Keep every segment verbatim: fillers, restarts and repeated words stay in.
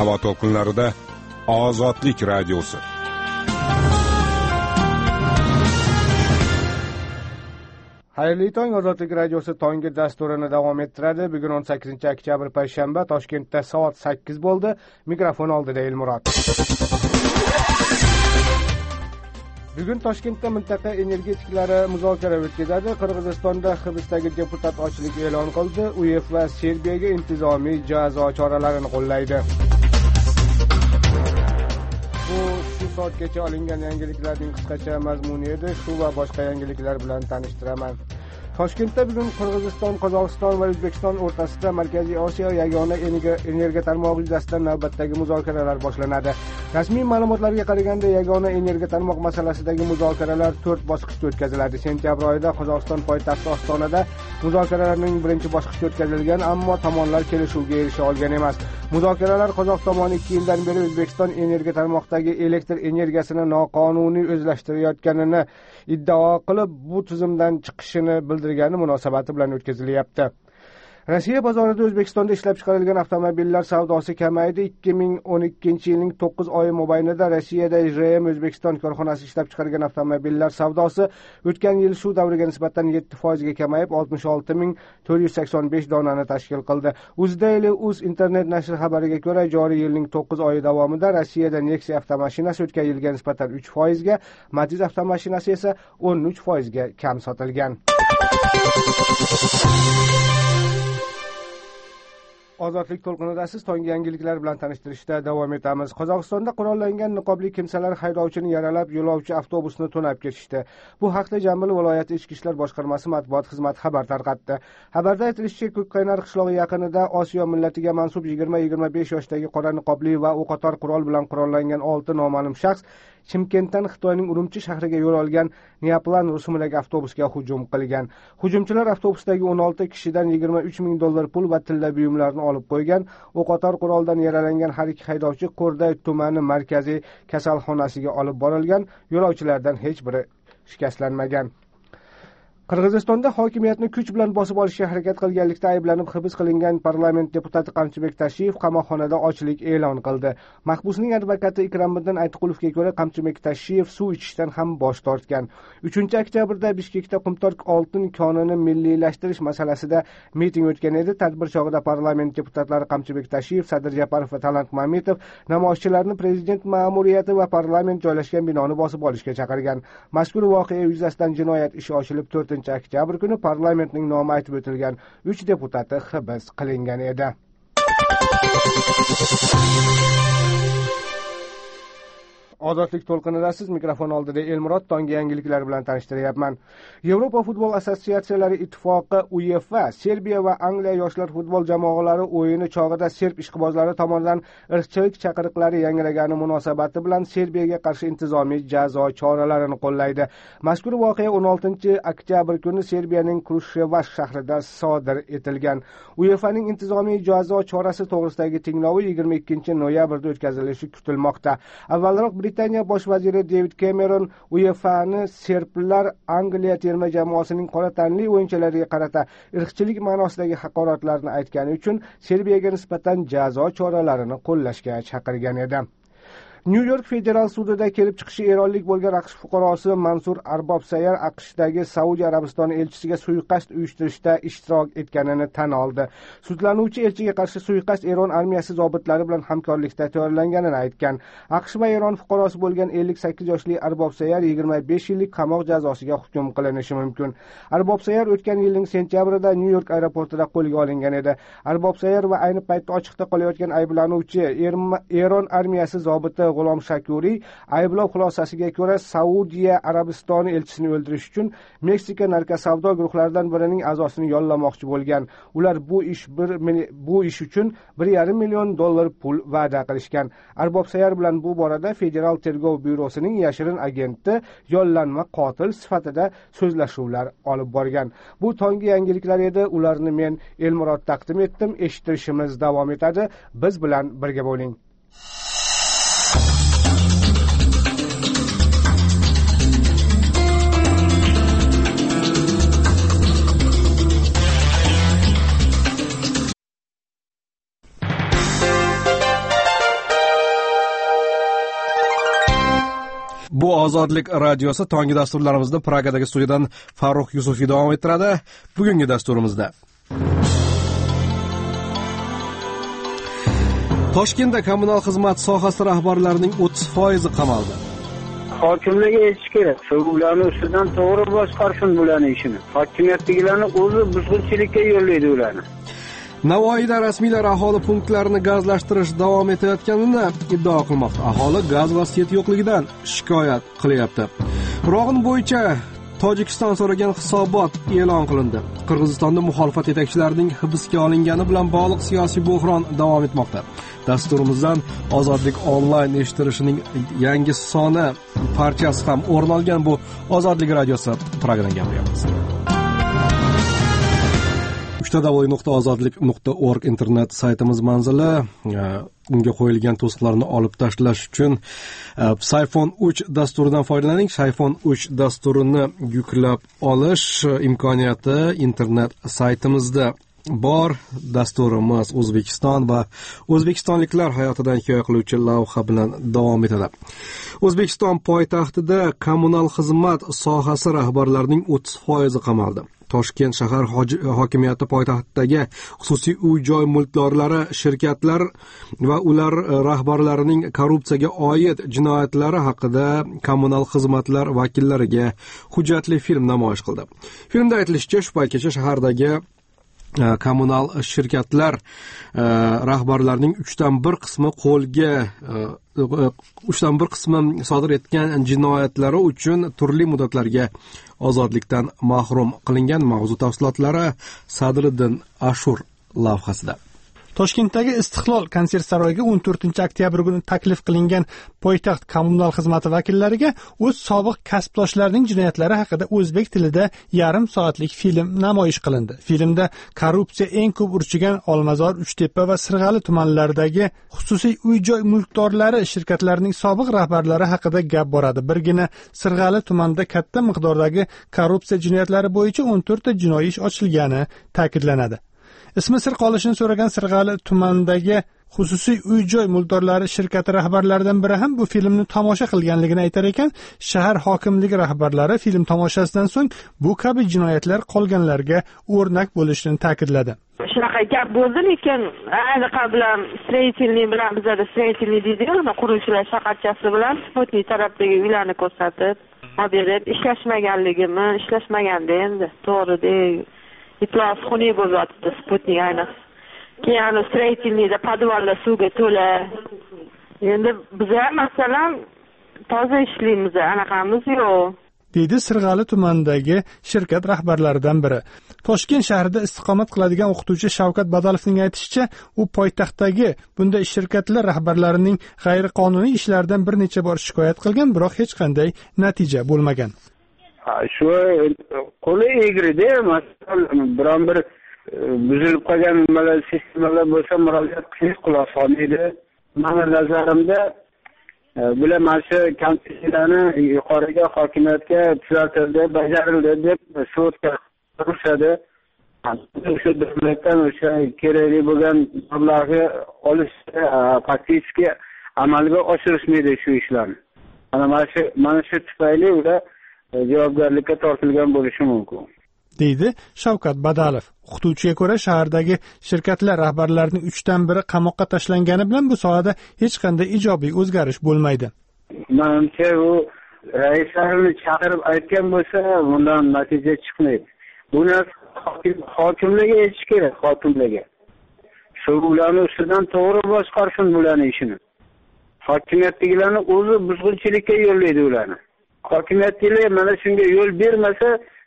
havo to'lqinlarida Ozodlik radiosi. Xayrli tong, Ozodlik radiosi tongi dasturini davom ettiradi. Bugun o'n sakkizinchi oktyabr payshanba, Toshkentda soat sakkiz bo'ldi. Mikrofon oldida Elmurod. Bugun Toshkentda mintaqa energetiklari muzokara o'tkazadi. Qirg'izistonda hibsdagi deputat ochlik e'lon qildi. UEFA Serbiyaga intizomiy jazo choralarini qo'llaydi. Bu shu soatgacha olingan yangiliklarning qisqacha mazmuni edi. Shu va boshqa yangiliklar bilan tanishtiraman. Toshkentda bugun Qirg'iziston, Qozog'iston va O'zbekiston o'rtasida Markaziy Osiyo yagona energiya tarmog'i yuzasidan navbatdagi muzokaralar boshlanadi. Rasmiy ma'lumotlarga qaraganda, yagona energiya tarmoq masalasidagi muzokaralar to'rt bosqichda o'tkaziladi. Sentyabr oyida Qozog'iston poytaxti Ostonada muzokaralarning birinchi bosqichi o'tkazilgan, ammo tomonlar kelishuvga erisha olgan emas. Muzokaralar Qozoq tomoni ikki yildan beri O'zbekiston energiya tarmoqdagi elektr energiyasini noqonuniy o'zlashtirayotganini iddao qilib, bu tizimdan chiqishini bildirgani munosabati bilan o'tkazilyapti. Rossiya bozorida O'zbekistonda ishlab chiqarilgan avtomobillar savdosi kamaydi. ikki ming o'n ikkinchi yilning to'qqiz oyi mobaynida Rossiyada J M O'zbekiston korxonasi ishlab chiqargan avtomobillar savdosi o'tgan yil shu davriga nisbatan yetti foizga kamayib, oltmish olti ming to'rt yuz sakson besh donani tashkil qildi. UzDaily.uz internet nashri xabariga ko'ra, joriy yilning to'qqiz oyi davomida Rossiyada Nexia avtomashinasi o'tgan yilga nisbatan uch foizga, Matiz avtomashinasi esa o'n uch foizga kam sotilgan. Ozodlik to'lqinidasiz, tongi yangiliklar bilan tanishtirishda davom etamiz. Qozog'istonda qurollangan niqobli kimsalar haydovchini yaralab, yo'lovchi avtobusni to'nab ketishdi. Bu haqda Jambil viloyati ichki ishlar boshqarmasi matbuot xizmati xabar tarqatdi. Xabarda aytilishicha, Ko'kqaynar qishlog'i yaqinida Osiyo millatiga mansub yigirma yigirma besh yoshdagi qora niqobli va o'qotar qurol bilan qurollangan olti noma'lum shaxs Chimkentdan Xitoyning Urumchi shahriga yo'l olgan Neoplan rusumidagi avtobusga hujum qilgan. Hujumchilar avtobusdagi o'n olti kishidan yigirma uch ming dollar pul va tilla buyumlarni olib qo'ygan. O'qotar quroldan yaralangan har ikki haydovchi Qo'rday tumani markaziy kasalxonasiga olib borilgan. Yo'lovchilardan hech biri shikastlanmagan. Qirg'izistonda hokimiyatni kuch bilan bosib olishga harakat qilganlikda ayblanib hibs qilingan parlament deputati Qamchibek Tashiyev qamoqxonada ochlik e'lon qildi. Mahbusning advokati Ikromidin Aytqulovga ko'ra, Qamchibek Tashiyev suv ichishdan ham bosh tortgan. uchinchi oktyabrda Bishkekda Qumtor oltin konini milliylashtirish masalasida miting o'tgan edi. Tadbir chog'ida parlament deputatlari Qamchibek Tashiyev, Sadir Japarov va Talant Mametov namoyishchilarni prezident ma'muriyati va parlament joylashgan binoni bosib olishga chaqirgan. Mazkur voqea yuzasidan jinoyat ishi ochilib, to'rtinchi oktyabr kuni parlamentning nomi aytib o'tilgan uch deputati hibs qilingan edi. Ozodlik to'lqinidasiz, mikrofon oldida Elmurod, tongi yangiliklar bilan tanishtiryapman. Yevropa futbol assotsiatsiyalari ittifoqi UEFA Serbiya va Angliya yoshlar futbol jamoalari o'yini chog'ida serb ishqibozlari tomonidan irqchilik chaqiriqlari yangragani munosabati bilan Serbiyaga qarshi intizomiy jazo choralarini qo'llaydi. Mazkur voqea o'n oltinchi oktyabr kuni Serbiyaning Krushevash shahrida sodir etilgan. UEFAning intizomiy jazo chorasi to'g'risidagi tinglovi yigirma ikkinchi noyabrda o'tkazilishi kutilmoqda. Avvalroq Britaniya bosh vaziri David Cameron UEFAni serblar Angliya terma jamoasining qora tanli o'yinchilariga qarata irqchilik ma'nosidagi haqoratlarni aytgani uchun Serbiyaga nisbatan jazo choralarini qo'llashga chaqirgan edi. New York federal sudida kelib chiqishi eronlik bo'lgan AQSh fuqarosi Mansur Arbobsayar AQShdagi Saudiya Arabistoni elchisiga suiqasd uyushtirishda ishtirok etganini tan oldi. Sudlanuvchi elchiga qarshi suiqasd Eron armiyasi zobitlari bilan hamkorlikda tayyorlanganini aytgan. AQSh va Eron fuqarosi bo'lgan ellik sakkiz yoshli Arbobsayar yigirma besh yillik qamoq jazosiga hukm qilinishi mumkin. Arbobsayar o'tgan yilning sentyabrida New York aeroportida qo'lga olingan edi. Arbobsayar va ayni paytda ochiqda qolayotgan ayblanuvchi Eron armiyasi zobiti G'ulom Shakuriy ayblov xulosasiga ko'ra Saudiya Arabistoni elchisini o'ldirish uchun Meksika narkosavdo guruhlaridan birining a'zosini yollamoqchi bo'lgan. Ular bu ish bir bu ish uchun bir yarim million dollar pul va'da qilishgan. Arbobsayar bilan bu borada Federal tergov byurosining yashirin agenti yollanma qotil sifatida so'zlashuvlar olib borgan. Bu tongi yangiliklar edi. Ularni men Elmurod taqdim etdim. Eshittirishimiz davom etadi. Biz bilan birga bo'ling. Bu Ozodlik radiosi tonggi dasturlarimizni Pragadagi studiyadan Farruh Yusufiy davom ettiradi. Bugungi dasturimizda Toshkentda kommunal xizmat sohasi rahbarlarining o'ttiz foizi qamaldi. Hokimlarga aytish kerak, ularni ustidan to'g'ri boshqarsin bularni ishini. Hokimiyatdagilarni o'zi buzg'unchilikka yo'llaydi ularni. Navoiyda rasmiylar aholi punktlarini gazlashtirish davom etayotganini iddao qilmoqda. Aholi gaz va svet yo'qligidan shikoyat qilyapti. Rog'in bo'yicha Tojikiston so'ragan hisobot e'lon qilindi. Qirg'izistonda muxolifat yetakchilarining hibsga olingani bilan bog'liq siyosiy bo'hron davom etmoqda. Dasturimizdan Ozodlik onlayn eshitilishining yangi soni parchasi ham o'rin olgan. Bu Ozodlik radiosi Pragadan gapiryapmiz. uch w nuqta ozodlik nuqta org internet saytimiz manzili. Unga qo'yilgan to'siqlarni olib tashlash uchun Sayfon uch dasturidan foydalaning. Sayfon uch dasturini yuklab olish imkoniyati internet saytimizda bor. Dasturimiz O'zbekiston va o'zbekistonliklar hayotidan hikoya qiluvchi lavha bilan davom etadi. O'zbekiston poytaxtida kommunal xizmat sohasi rahbarlarining o'ttiz foizi qamaldi. Toshkent shahar hokimiyati poytaxtdagi xususiy uy-joy mulkdorlari, shirkatlar va ular rahbarlarining korrupsiyaga oid jinoyatlari haqida kommunal xizmatlar vakillariga hujjatli film namoyish qildi. Filmda aytilishicha, shu paytgacha shahardagi kommunal shirkatlar rahbarlarining uchdan bir qismi qo'lga uchdan bir qismi sodir etgan jinoyatlari uchun turli muddatlarga ozodlikdan mahrum qilingan. Mavzu tafsilotlari Sadriddin Ashur lavhasida. Toshkentdagi Istiqlol konsert saroyiga o'n to'rtinchi oktyabr kuni taklif qilingan poytaxt kommunal xizmati vakillariga o'z sobiq kasbdoshlarining jinoyatlari haqida o'zbek tilida yarim soatlik film namoyish qilindi. Filmda korrupsiya eng ko'p urchigan Olmazor, Uchtepa va Sirg'ali tumanlaridagi xususiy uy-joy mulkdorlari shirkatlarining sobiq rahbarlari haqida gap boradi. Birgina Sirg'ali tumanida katta miqdordagi korrupsiya jinoyatlari bo'yicha o'n to'rtta jinoiy ish ochilgani ta'kidlanadi. Ismi sir qolishini so'ragan Sirg'ali tumanidagi xususiy uy-joy mulkdorlari shirkati rahbarlaridan biri ham bu filmni tomosha qilganligini aytar ekan, shahar hokimligi rahbarlari film tomoshasidan so'ng bu kabi jinoyatlar qolganlarga o'rnak bo'lishini ta'kidladi. Shunaqa gap bo'ldi, lekin anaqa bilan stроительный bilan bizada stроительный deydi-ku, quruvchilar shaharchasi bilan Sputnik tarafdagi uylarni ko'rsatib, haberib ishlashmaganligimi, ishlashmaganda endi to'g'ri-da iflos xunuk bo'lib yotibdi Sputnik ayniqsa. Keyin stроительныйda podvalda suvga to'la. Endi biz ham masalan toza ishlaymiz, anaqamiz yo'q, deydi Sirg'ali tumanidagi shirkat rahbarlaridan biri. Toshkent shahrida istiqomat qiladigan o'qituvchi Shavkat Badalovning aytishicha, u poytaxtdagi bunday shirkatlar rahbarlarining g'ayriqonuniy ishlaridan bir necha bor shikoyat qilgan, biroq hech qanday natija bo'lmagan. Shu qo'li egrida, masalan, biron bir buzilib qolgan nimalar, sistemalar bo'lsa murojaat qilish quloq solmaydi. Meni nazarimda bular mana shu kamchiliklarni yuqoriga hokimiyatga tuzatildi, bajarildi deb sudga urishadi. O'sha davlatdan o'sha kerakli bo'lgan mablag'ni olish faktiski amalga oshirishmaydi shu ishlarni. Mana shu mana shu tufayli ular javobgarlikka tortilgan bo'lishi mumkin, deydi Shavkat Badalov. O'qituvchiga ko'ra, shahardagi shirkatlar rahbarlarining uchdan biri qamoqqa tashlangani bilan bu sohada hech qanday ijobiy o'zgarish bo'lmaydi. Menimcha, u raislarni chaqirib aytgan bo'lsa, bundan natija chiqmaydi. Buni hokimlarga aytish kerak, hokimlarga. Shu ularni ustidan to'g'ri boshqarsin bularni ishini. Hokimiyatdagilarni o'zi buzg'unchilikka yo'llaydi ularni. Hokimiyatchilar mana shunga yo'l bermasa,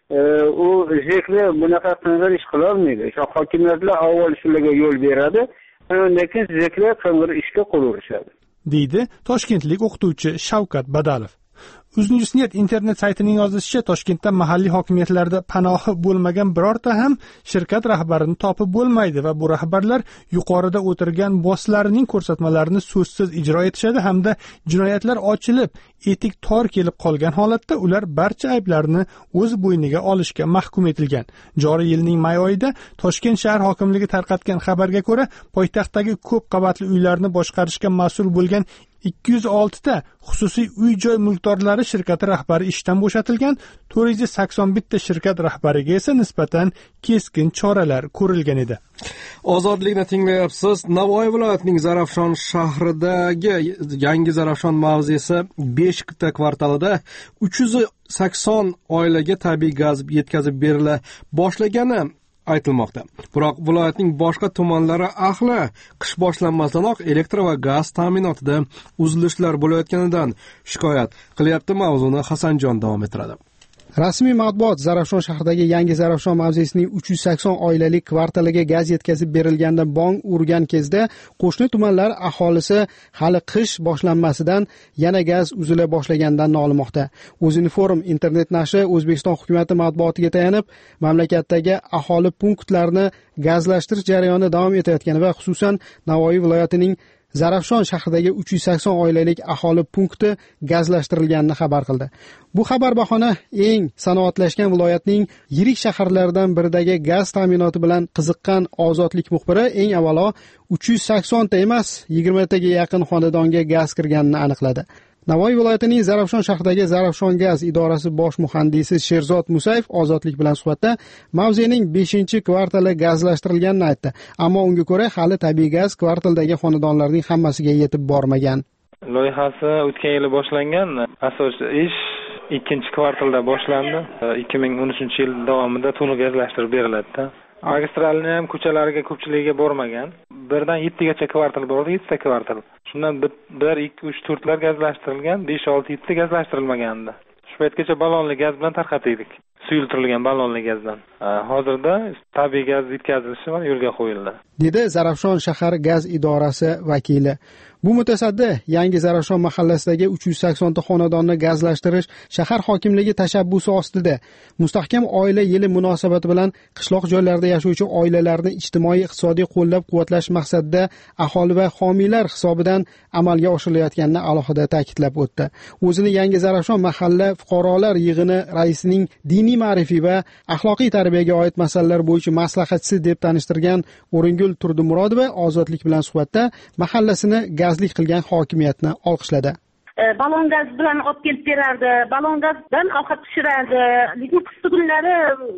u zikri bunaqa qing'ir ish qila olmaydi. O'sha hokimiyatlar avval shularga yo'l beradi, lekin zikri qing'ir ishga qo'l urishadi, deydi toshkentlik o'qituvchi Shavkat Badalov. Uznewsnet internet saytining yozishicha, Toshkentda mahalliy hokimiyatlarda panohi bo'lmagan birorta ham shirkat rahbarini topib bo'lmaydi va bu rahbarlar yuqorida o'tirgan bosslarining ko'rsatmalarini so'zsiz ijro etishadi hamda jinoyatlar ochilib, etik tor kelib qolgan holatda ular barcha ayblarni o'z bo'yniga olishga mahkum etilgan. Joriy yilning may oyida Toshkent shahar hokimligi tarqatgan xabarga ko'ra, poytaxtdagi ko'p qavatli uylarni boshqarishga mas'ul bo'lgan ikki yuz olti ta xususiy uy-joy mulkdorlari shirkati rahbari ishdan bo'shatilgan, to'rt yuz sakson bir ta shirkat rahbariga esa nisbatan keskin choralar ko'rilgan edi. Ozodlikni tinglayapsiz. Navoiy viloyatining Zarafshon shahridagi yangi Zarafshon mavzesi besh ta kvartalida uch yuz sakson oilaga tabiiy gaz yetkazib berila boshlagani aytilmoqda. Biroq viloyatning boshqa tumanlari ahli qish boshlanmasdanoq elektr va gaz ta'minotida uzilishlar bo'layotganidan shikoyat qilyapti. Mavzuni Hasanjon davom ettiradi. Rasmiy matbuot Zarafshon shahridagi yangi Zarafshon mavzesining uch yuz sakson oilalik kvartaliga gaz yetkazib berilganda bong urgan kezda qo'shni tumanlar aholisi hali qish boshlanmasidan yana gaz uzila boshlaganidan nolimoqda. O'zinform internet nashri O'zbekiston hukumati matbuotiga tayanib, mamlakatdagi aholi punktlarini gazlashtirish jarayoni davom etayotgani va xususan Navoiy viloyatining Zarafshon shahridagi uch yuz sakson oilalik aholi punkti gazlashtirilganini xabar qildi. Bu xabar bahona eng sanoatlashgan viloyatning yirik shaharlaridan biridagi gaz ta'minoti bilan qiziqqan Ozodlik muxbiri eng avvalo uch yuz sakson ta emas, yigirma taga yaqin xonadonga gaz kirganini aniqladi. Navoiy viloyatining Zarafshon shahridagi Zarafshon gaz idorasi bosh muhandisi Sherzod Musayev Ozodlik bilan suhbatda mavzening beshinchi kvartali gazlashtirilganini aytdi. Ammo unga ko'ra hali tabiiy gaz kvartaldagi xonadonlarning hammasiga yetib bormagan. Loyihasi o'tgan yili boshlangan, asosiy ish ikkinchi kvartalda boshlandi. ikki ming o'n uchinchi yil davomida to'liq gazlashtirib beriladi. Magistralni ham ko'chalariga ko'pchiligiga bormagan. birdan yettigacha kvartal bor, yettita kvartal. Shundan bir, ikki, uch, to'rtlar gazlashtirilgan, besh, olti, yetti gazlashtirilmagandi. Shu paytgacha ballonli gaz bilan tarqatdik. Suyultirilgan ballonli gazdan. Hozirda tabiiy gaz yetkazilishi yo'lga qo'yildi, dedi Zarafshon shahar gaz idorasi vakili. Bu mutasaddi yangi Zarafshon mahallasidagi uch yuz sakson ta xonadonni gazlashtirish shahar hokimligi tashabbusi ostida mustahkam oila yili munosabati bilan qishloq joylarda yashovchi oilalarni ijtimoiy iqtisodiy qo'llab-quvvatlash maqsadida aholi va homiylar hisobidan amalga oshirilayotganini alohida ta'kidlab o'tdi. O'zini yangi Zarafshon mahalla fuqarolar yig'ini raisining diniy ma'rifiy va axloqiy tarbiyaga oid masalalar bo'yicha maslahatchisi deb tanishtirgan O'ringul Turdimurodova Ozodlik bilan suhbatda mahallasini gazlik qilgan hokimiyatni olqishladi. Balon gaz bilan olib kelib berardi, balon gazdan ovqat pishirardi. Lekin qishki kunlari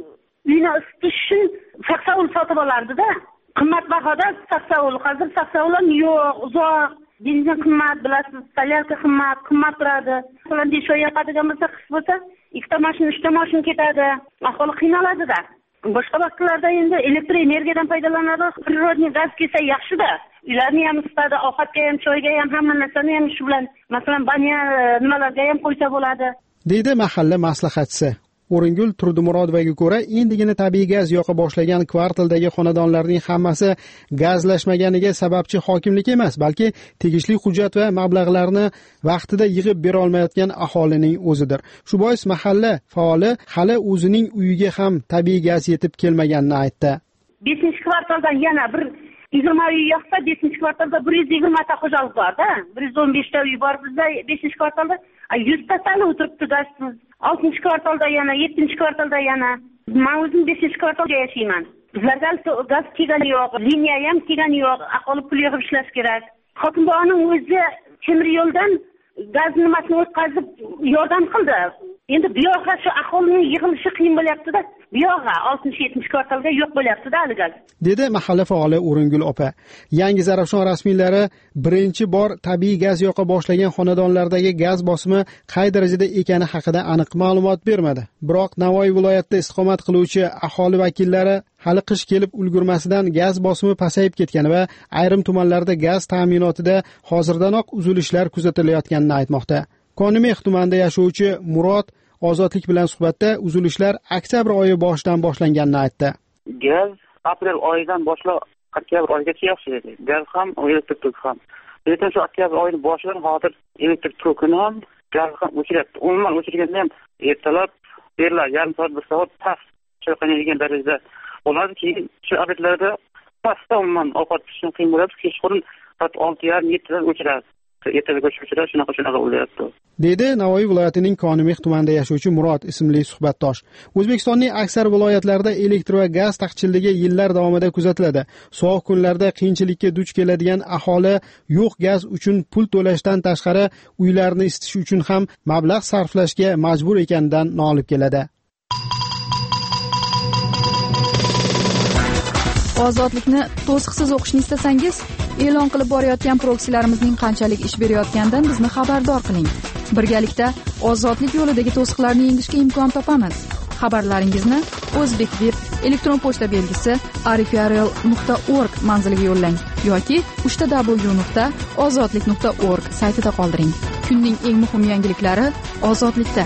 uyni isitish uchun saksovul sotib olardi-da. Qimmatbahoda saksovul, hozir saksovul ham yo'q, uzoq. Benzin qimmat, bilasiz, solyarka qimmat, qimmat turadi. Masalan, besh oy yoqadigan bo'lsa, qish bo'lsa, ikkita mashina, uchta mashina ketadi. Aholi qiynaladi-da. Boshqa vaqtlarda endi elektr energiyadan foydalanadi. Prirodniy gaz kelsa yaxshi-da. Uylarni ham isitadi, ovqatga ham, choyga ham, hamma narsani ham shu bilan, masalan, banya nimalarga ham qo'ysa bo'ladi, deydi mahalla maslahatchisi. O'ringul Turdimurodovaga ko'ra, endigina tabiiy gaz yoqa boshlagan kvartaldagi xonadonlarning hammasi gazlashmaganiga sababchi hokimlik emas, balki tegishli hujjat va mablag'larni vaqtida yig'ib bera olmayotgan aholining o'zidir. Shu bois mahalla faoli hali o'zining uyiga ham tabiiy gaz yetib kelmaganini aytdi. beshinchi kvartaldan yana bir yigirma uy yoqsa, beshinchi kvartalda bir yuz yigirma ta xo'jalik bor-da. bir yuz o'n besh ta uy bor bizda beshinchi kvartalda. yuz ta sali o'tiribdi gazsiz. oltinchi kvartalda yana, yettinchi kvartalda yana. Men o'zim beshinchi kvartalda yashayman. Bizlarga gaz kelgani yo'q, liniya ham kelgani yo'q. Aholi pul yig'ib ishlash kerak. Hokimboning o'zi temir yo'ldan gaz nimasini o'tkazib yordam qildi. Endi bu yoqqa shu aholining yig'ilishi qiyin bo'lyapti-da. Bu yoqqa oltinchi yettinchi kvartalga yo'q bo'lyapti-da hali gaz, dedi mahalla faoli O'ringul opa. Yangi Zarafshon rasmiylari birinchi bor tabiiy gaz yoqa boshlagan xonadonlardagi gaz bosimi qay darajada ekani haqida aniq ma'lumot bermadi. Biroq Navoiy viloyatida istiqomat qiluvchi aholi vakillari hali qish kelib ulgurmasidan gaz bosimi pasayib ketgani va ayrim tumanlarda gaz ta'minotida hozirdanoq uzilishlar kuzatilayotganini aytmoqda. Konimeh tumanida yashovchi Murod Ozodlik bilan suhbatda uzilishlar oktyabr oyi boshidan boshlanganini aytdi. Gaz aprel oyidan boshlab oktyabr oyigacha yaxshi. Gaz ham, elektr toki ham. Lekin shu oktyabr oyining boshidan hozir elektr tokini ham, gaz ham o'chiryapti. Umuman o'chirganda ham ertalab beriladi, yarim soat bir soat past cho'qinadigan darajada bo'ladi. Keyin shu obyektlarda pastda umuman ovqat pishirishni qiyin bo'ladi. Kechqurun soat olti yarim yetti dan o'chiradi. ertaga ko'chuvchilar shunaqa shunaqa bo'lyapti, dedi Navoiy viloyatining Konimix tumanida yashovchi Murod ismli suhbatdosh. O'zbekistonning aksar viloyatlarida elektr va gaz taqchilligi yillar davomida kuzatiladi. Sovuq kunlarda qiyinchilikka duch keladigan aholi yo'q gaz uchun pul to'lashdan tashqari uylarni isitish uchun ham mablag' sarflashga majbur ekanidan nolib keladi. Ozodlikni to'siqsiz o'qishni istasangiz, e'lon qilib borayotgan proksilarimizning qanchalik ish berayotganidan bizni xabardor qiling. Birgalikda ozodlik yo'lidagi to'siqlarni yengishga imkon topamiz. Xabarlaringizni O'zbekvib elektron pochta belgisi arifiarel nuqta org manziliga yo'llang yoki uch w nuqta ozodlik nuqta org saytida qoldiring. Kunning eng muhim yangiliklari ozodlikda.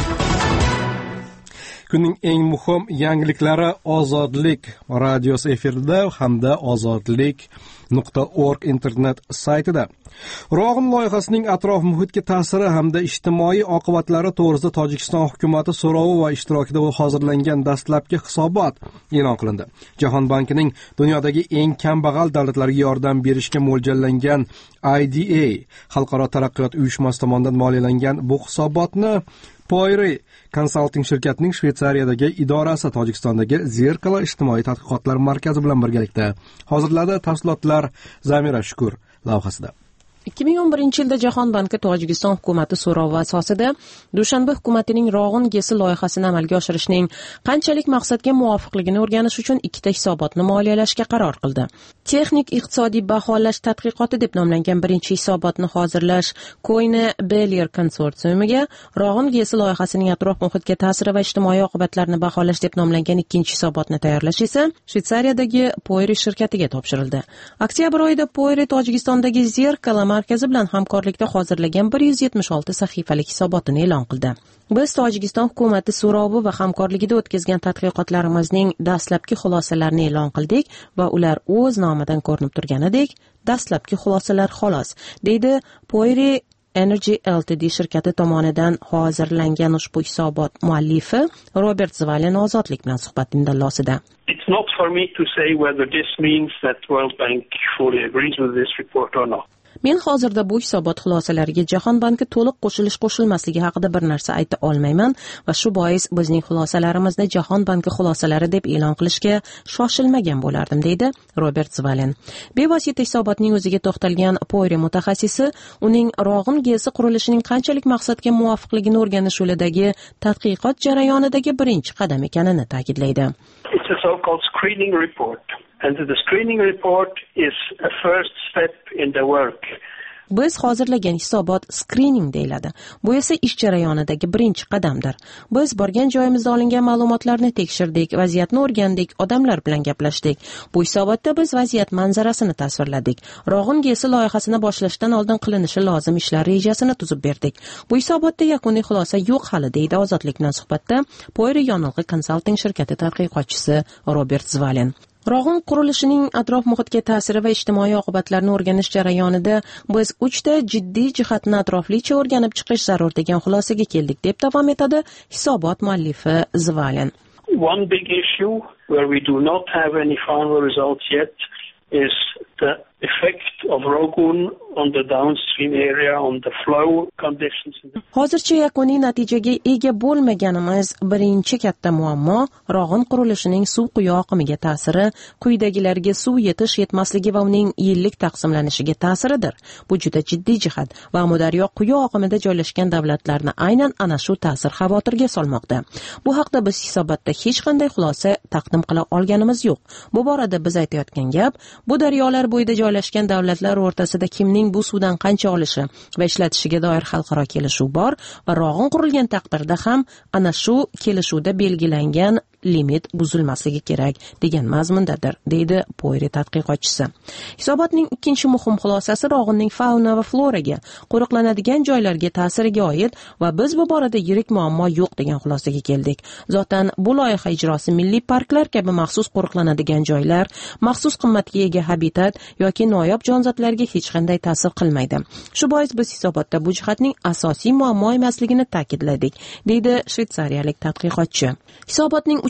Kunning eng muhim yangiliklari Ozodlik radiosi efirida hamda ozodlik nuqta org internet saytida. Rog'un loyihasining atrof muhitga ta'siri hamda ijtimoiy oqibatlari to'g'risida Tojikiston hukumati so'rovi va ishtirokida hozirlangan dastlabki hisobot e'lon qilindi. Jahon bankining dunyodagi eng kambag'al davlatlarga yordam berishga mo'ljallangan I D A xalqaro taraqqiyot uyushmasi tomonidan moliyalangan bu hisobotni Poyri konsalting shirkatining Shveysariyadagi idorasi Tojikistondagi Zerkala ijtimoiy tadqiqotlar markazi bilan birgalikda hozirladi. Tafsilotlar Zamira Shukur lavhasida. ikki ming o'n birinchi yilda Jahon banki Tojikiston hukumati so'rovi asosida Dushanbe hukumatining Rog'un gesi loyihasini amalga oshirishning qanchalik maqsadga muvofiqligini o'rganish uchun ikkita hisobotni moliyalashga qaror qildi. Texnik iqtisodiy baholash tadqiqoti deb nomlangan birinchi hisobotni hozirlash Coyne Bellier konsorsiumiga, Rog'un gesi loyihasining atrof muhitga ta'siri va ijtimoiy oqibatlarini baholash deb nomlangan ikkinchi hisobotni tayyorlash esa Shveysariyadagi Poyri shirkatiga topshirildi. Oktyabr oyida Poyri Tojikistondagi Zerkala markazi bilan hamkorlikda hozirlagan bir yuz yetmish olti sahifalik hisobotini e'lon qildi. Biz Tojikiston hukumati so'rovi va hamkorligida o'tkazgan tadqiqotlarimizning dastlabki xulosalarini e'lon qildik va ular o'z nomidan ko'rinib turganidek, dastlabki xulosalar xolos, deydi Poyri Energy Ltd shirkati tomonidan hozirlangan ushbu hisobot muallifi Robert Zvalen Ozodlik bilan suhbat indallosida. It's not for me to say whether this means that World Bank fully agrees with this report or not. Men hozirda bu hisobot xulosalariga Jahon banki to'liq qo'shilish qo'shilmasligi haqida bir narsa ayta olmayman va shu bois bizning xulosalarimizni Jahon banki xulosalari deb e'lon qilishga shoshilmagan bo'lardim, deydi Robert Zvalen. Bevosita hisobotning o'ziga to'xtalgan Poyri mutaxassisi uning Rog'un gesi qurilishining qanchalik maqsadga muvofiqligini o'rganish yo'lidagi tadqiqot jarayonidagi birinchi qadam ekanini ta'kidlaydi. It's a so-called screening report. And the screening report is a first step in the work. Biz hozirlagan hisobot screening deyiladi. Bu esa ish jarayonidagi birinchi qadamdir. Biz borgan joyimizda olingan ma'lumotlarni tekshirdik, vaziyatni o'rgandik, odamlar bilan gaplashdik. Bu hisobotda biz vaziyat manzarasini tasvirladik. Rog'un gesi loyihasini boshlashdan oldin qilinishi lozim ishlar rejasini tuzib berdik. Bu hisobotda yakuniy xulosa yo'q hali, deydi Ozodlik bilan suhbatda Poyri yonilg'i konsalting shirkati tadqiqotchisi Robert Zvalen. Rog'un qurilishining atrof muhitga ta'siri va ijtimoiy oqibatlarni o'rganish jarayonida biz uchta jiddiy jihatni atroflicha o'rganib chiqish zarur degan xulosaga keldik, deb davom etadi hisobot muallifi Zvalen. One big issue where we do not have any final results yet is the effect of Rog'un on the downstream area, on the flow conditions. Hozircha yakuniy natijaga ega bo'lmaganimiz birinchi katta muammo Rog'un qurilishining suv quyi oqimiga ta'siri, quyidagilarga suv yetish yetmasligi va uning yillik taqsimlanishiga ta'siridir. Bu juda jiddiy jihat va Amudaryo quyi oqimida joylashgan davlatlarni aynan ana shu ta'sir xavotirga solmoqda. Bu haqda biz hisobotda hech qanday xulosa taqdim qila olganimiz yo'q. Bu borada biz aytayotgan gap, bu daryolar bo'yida joylashgan davlatlar o'rtasida kimning bu suvdan qancha olishi va ishlatishiga doir xalqaro kelishuv bor va Rog'un qurilgan taqdirda ham ana shu kelishuvda belgilangan limit buzilmasligi kerak degan mazmundadir, deydi Poyri tadqiqotchisi. Hisobotning ikkinchi muhim xulosasi Rog'unning fauna va floraga, qo'riqlanadigan joylarga ta'siriga oid va biz bu borada yirik muammo yo'q degan xulosaga keldik. Zotan bu loyiha ijrosi milliy parklar kabi maxsus qo'riqlanadigan joylar, maxsus qimmatga ega habitat yoki noyob jonzotlarga hech qanday ta'sir qilmaydi. Shu bois biz hisobotda bu jihatning asosiy muammo emasligini ta'kidladik, deydi shveysariyalik tadqiqotchi. Hisobotning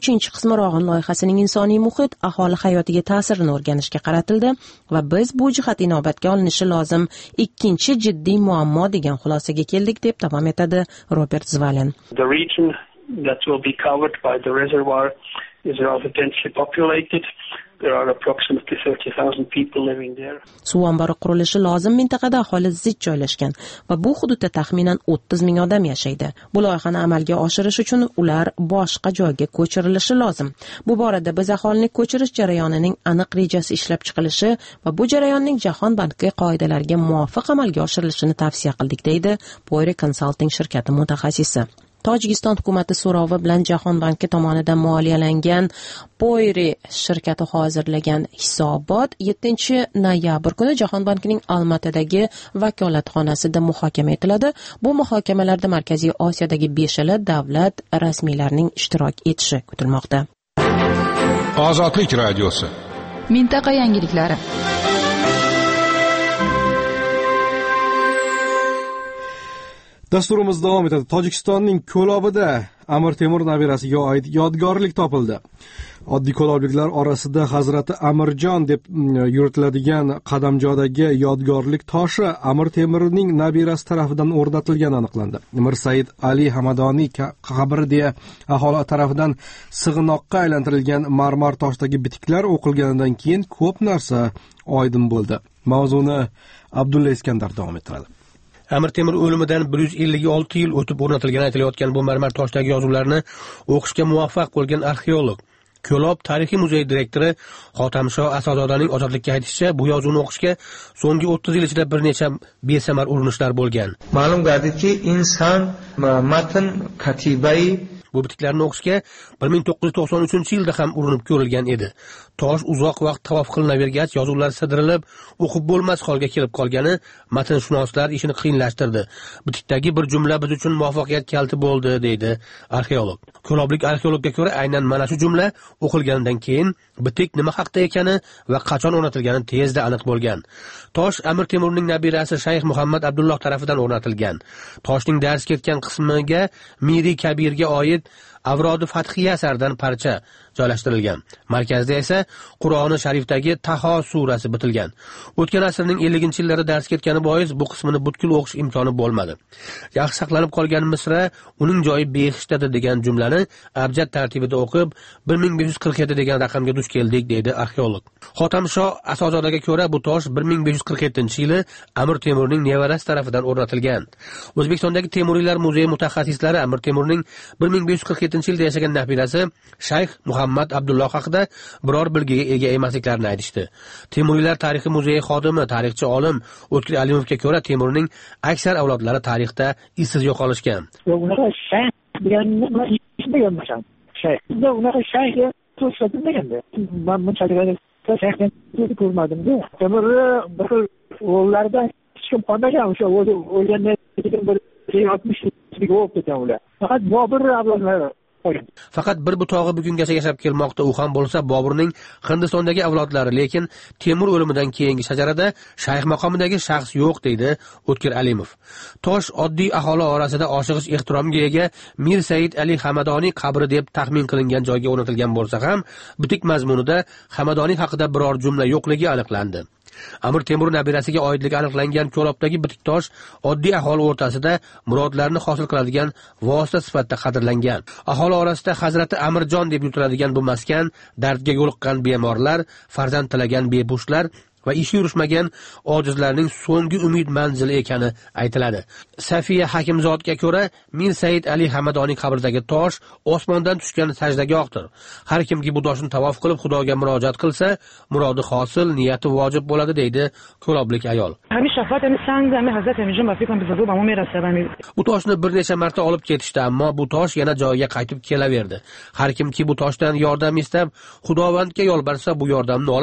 uchinchi qismi Rog'in loyihasining insoniy muhit, aholi hayotiga ta'sirini o'rganishga qaratildi va biz bu jihat inobatga olinishi lozim ikkinchi jiddiy muammo degan xulosaga keldik, deb davom etadi Robert Zvalen. The region that will be covered by the reservoir is rather densely populated. There are approximately thirty thousand people living there. Suv ombori qurilishi lozim mintaqada aholi zich joylashgan va bu hududda taxminan o'ttiz ming odam yashaydi. Bu loyihani amalga oshirish uchun ular boshqa joyga ko'chirilishi lozim. Bu borada biz aholini ko'chirish jarayonining aniq rejasi ishlab chiqilishi va bu jarayonning Jahon banki qoidalariga muvofiq amalga oshirilishini tavsiya qildik, deydi Poyre Consulting shirkati mutaxassisi. Tojikiston hukumati so'rovi bilan Jahon banki tomonidan moliyalangan Poyre shirkati hozirlagan hisobot yettinchi noyabr kuni Jahon bankining Almatadagi vakolatxonasida muhokama etiladi. Bu muhokamalarda Markaziy Osiyodagi beshala davlat rasmiylarining ishtirok etishi kutilmoqda. Ozodlik radiosi. Mintaqa yangiliklari. Dasturimiz davom etadi. Tojikistonning Ko'lobida Amir Temur nabirasiga oid yodgorlik topildi. Oddiy ko'lobliklar orasida Hazrati Amirjon deb yuritiladigan qadamjodagi yodgorlik toshi Amir Temurning nabirasi tarafidan o'rnatilgani aniqlandi. Mir Said Ali Hamadoniy qabri deya aholi tarafidan sig'inoqqa aylantirilgan marmar toshdagi bitiklar o'qilganidan keyin ko'p narsa oydin bo'ldi. Mavzuni Abdulla Iskandar davom ettiradi. Amir Temur o'limidan bir yuz ellik olti yil o'tib o'rnatilgani aytilayotgan bu marmar toshdagi yozuvlarni o'qishga muvaffaq bo'lgan arxeolog, Ko'lob tarixiy muzeyi direktori Xotamsho Asozodaning ozodlikka aytishicha, bu yozuvni o'qishga so'nggi o'ttiz yil ichida bir necha besamar urinishlar bo'lgan. Ma'lum gardiki, inson matn katibai bu bitiklarni o'qishga bir ming to'qqiz yuz to'qson uchinchi yilda ham urinib ko'rilgan edi. Tosh uzoq vaqt tavof qilinavergach, yozuvlar sidirilib, o'qib bo'lmas holga kelib qolgani matnshunoslar ishini qiyinlashtirdi. Bitikdagi bir jumla biz uchun muvaffaqiyat kaliti bo'ldi, deydi arxeolog. Ko'loblik arxeologga ko'ra, aynan mana shu jumla o'qilganidan keyin bitik nima haqda ekani va qachon o'rnatilgani tezda aniq bo'lgan. Tosh Amir Temurning nabirasi Shayx Muhammad Abdulloh tarafidan o'rnatilgan. Toshning dars ketgan qismiga Miri Kabirga oid Avrodi Fathiya asaridan parcha joylashtirilgan. Markazda esa Qur'oni Sharifdagi Taho surasi bitilgan. O'tgan asrning ellinchi yillari dars ketgani bois bu qismini butkul o'qish imkoni bo'lmadi. Yaxshi saqlanib qolgan misra uning joyi behishtadir degan jumlani abjad tartibida o'qib bir ming besh yuz qirq yetti degan raqamga duch keldik, deydi arxeolog. Xotamsho Asozodaga ko'ra bu tosh bir ming besh yuz qirq yettinchi yili Amir Temurning nevarasi tarafidan o'rnatilgan. O'zbekistondagi Temuriylar muzeyi mutaxassislari Amir Temurning bir ming besh yuz qirq yettinchi yilda yashagan nabirasi Shayx Muhammad Abdulloh haqida biror bilgiga ega emasliklarini aytishdi. Temuriylar tarixi muzeyi xodimi, tarixchi olim O'tkir Alimovga ko'ra, Temurning aksar avlodlari tarixda izsiz yo'qolishgan. Unaqa shayx deganni men eshitmaganman. Shayx. Unaqa shayx to'xtatilmaganda. Men bunchalik shayxni ko'rmadim-da. Temurni bir o'g'illaridan hech kim qolmagan, o'sha o'lgandan keyin bir oltmish yilga o'tib ketgan ular. Faqat Bobur avlodlari. Faqat bir butog'i bugungacha yashab kelmoqda. U ham bo'lsa Boburning Hindistondagi avlodlari, lekin Temur o'limidan keyingi shajarada shayx maqomidagi shaxs yo'q, deydi O'tkir Alimov. Tosh oddiy aholi orasida oshig'ish ehtiromga ega Mir Said Ali Hamadoniy qabri deb taxmin qilingan joyga o'rnatilgan bo'lsa ham, bitik mazmunida Hamadoniy haqida biror jumla yo'qligi aniqlandi. Amir Temur nabirasiga oidligi aniqlangan Ko'lobdagi bitik tosh oddiy aholi o'rtasida murodlarni hosil qiladigan vosita sifatida qadrlangan. Aholi orasida Hazrati Amirjon deb yuriladigan bu maskan dardga yo'liqqan bemorlar, farzand tilagan bebushlar va ishi yurishmagan ojizlarning so'nggi umid manzili ekani aytiladi. Safiya Hakimzodga ko'ra, Mir Said Ali Hamadoniy qabridagi tosh osmondan tushgan sajdagohdir. Har kimki bu toshni tavof qilib Xudoga murojaat qilsa, murodi hosil, niyati vojib bo'ladi, deydi Ko'loblik ayol. Bu toshni bir necha marta olib ketishdi, ammo bu tosh yana joyiga qaytib kelaverdi. Har kimki bu toshdan yordam istab, Xudovandga yo'lbarsa, bu yordamni oladi.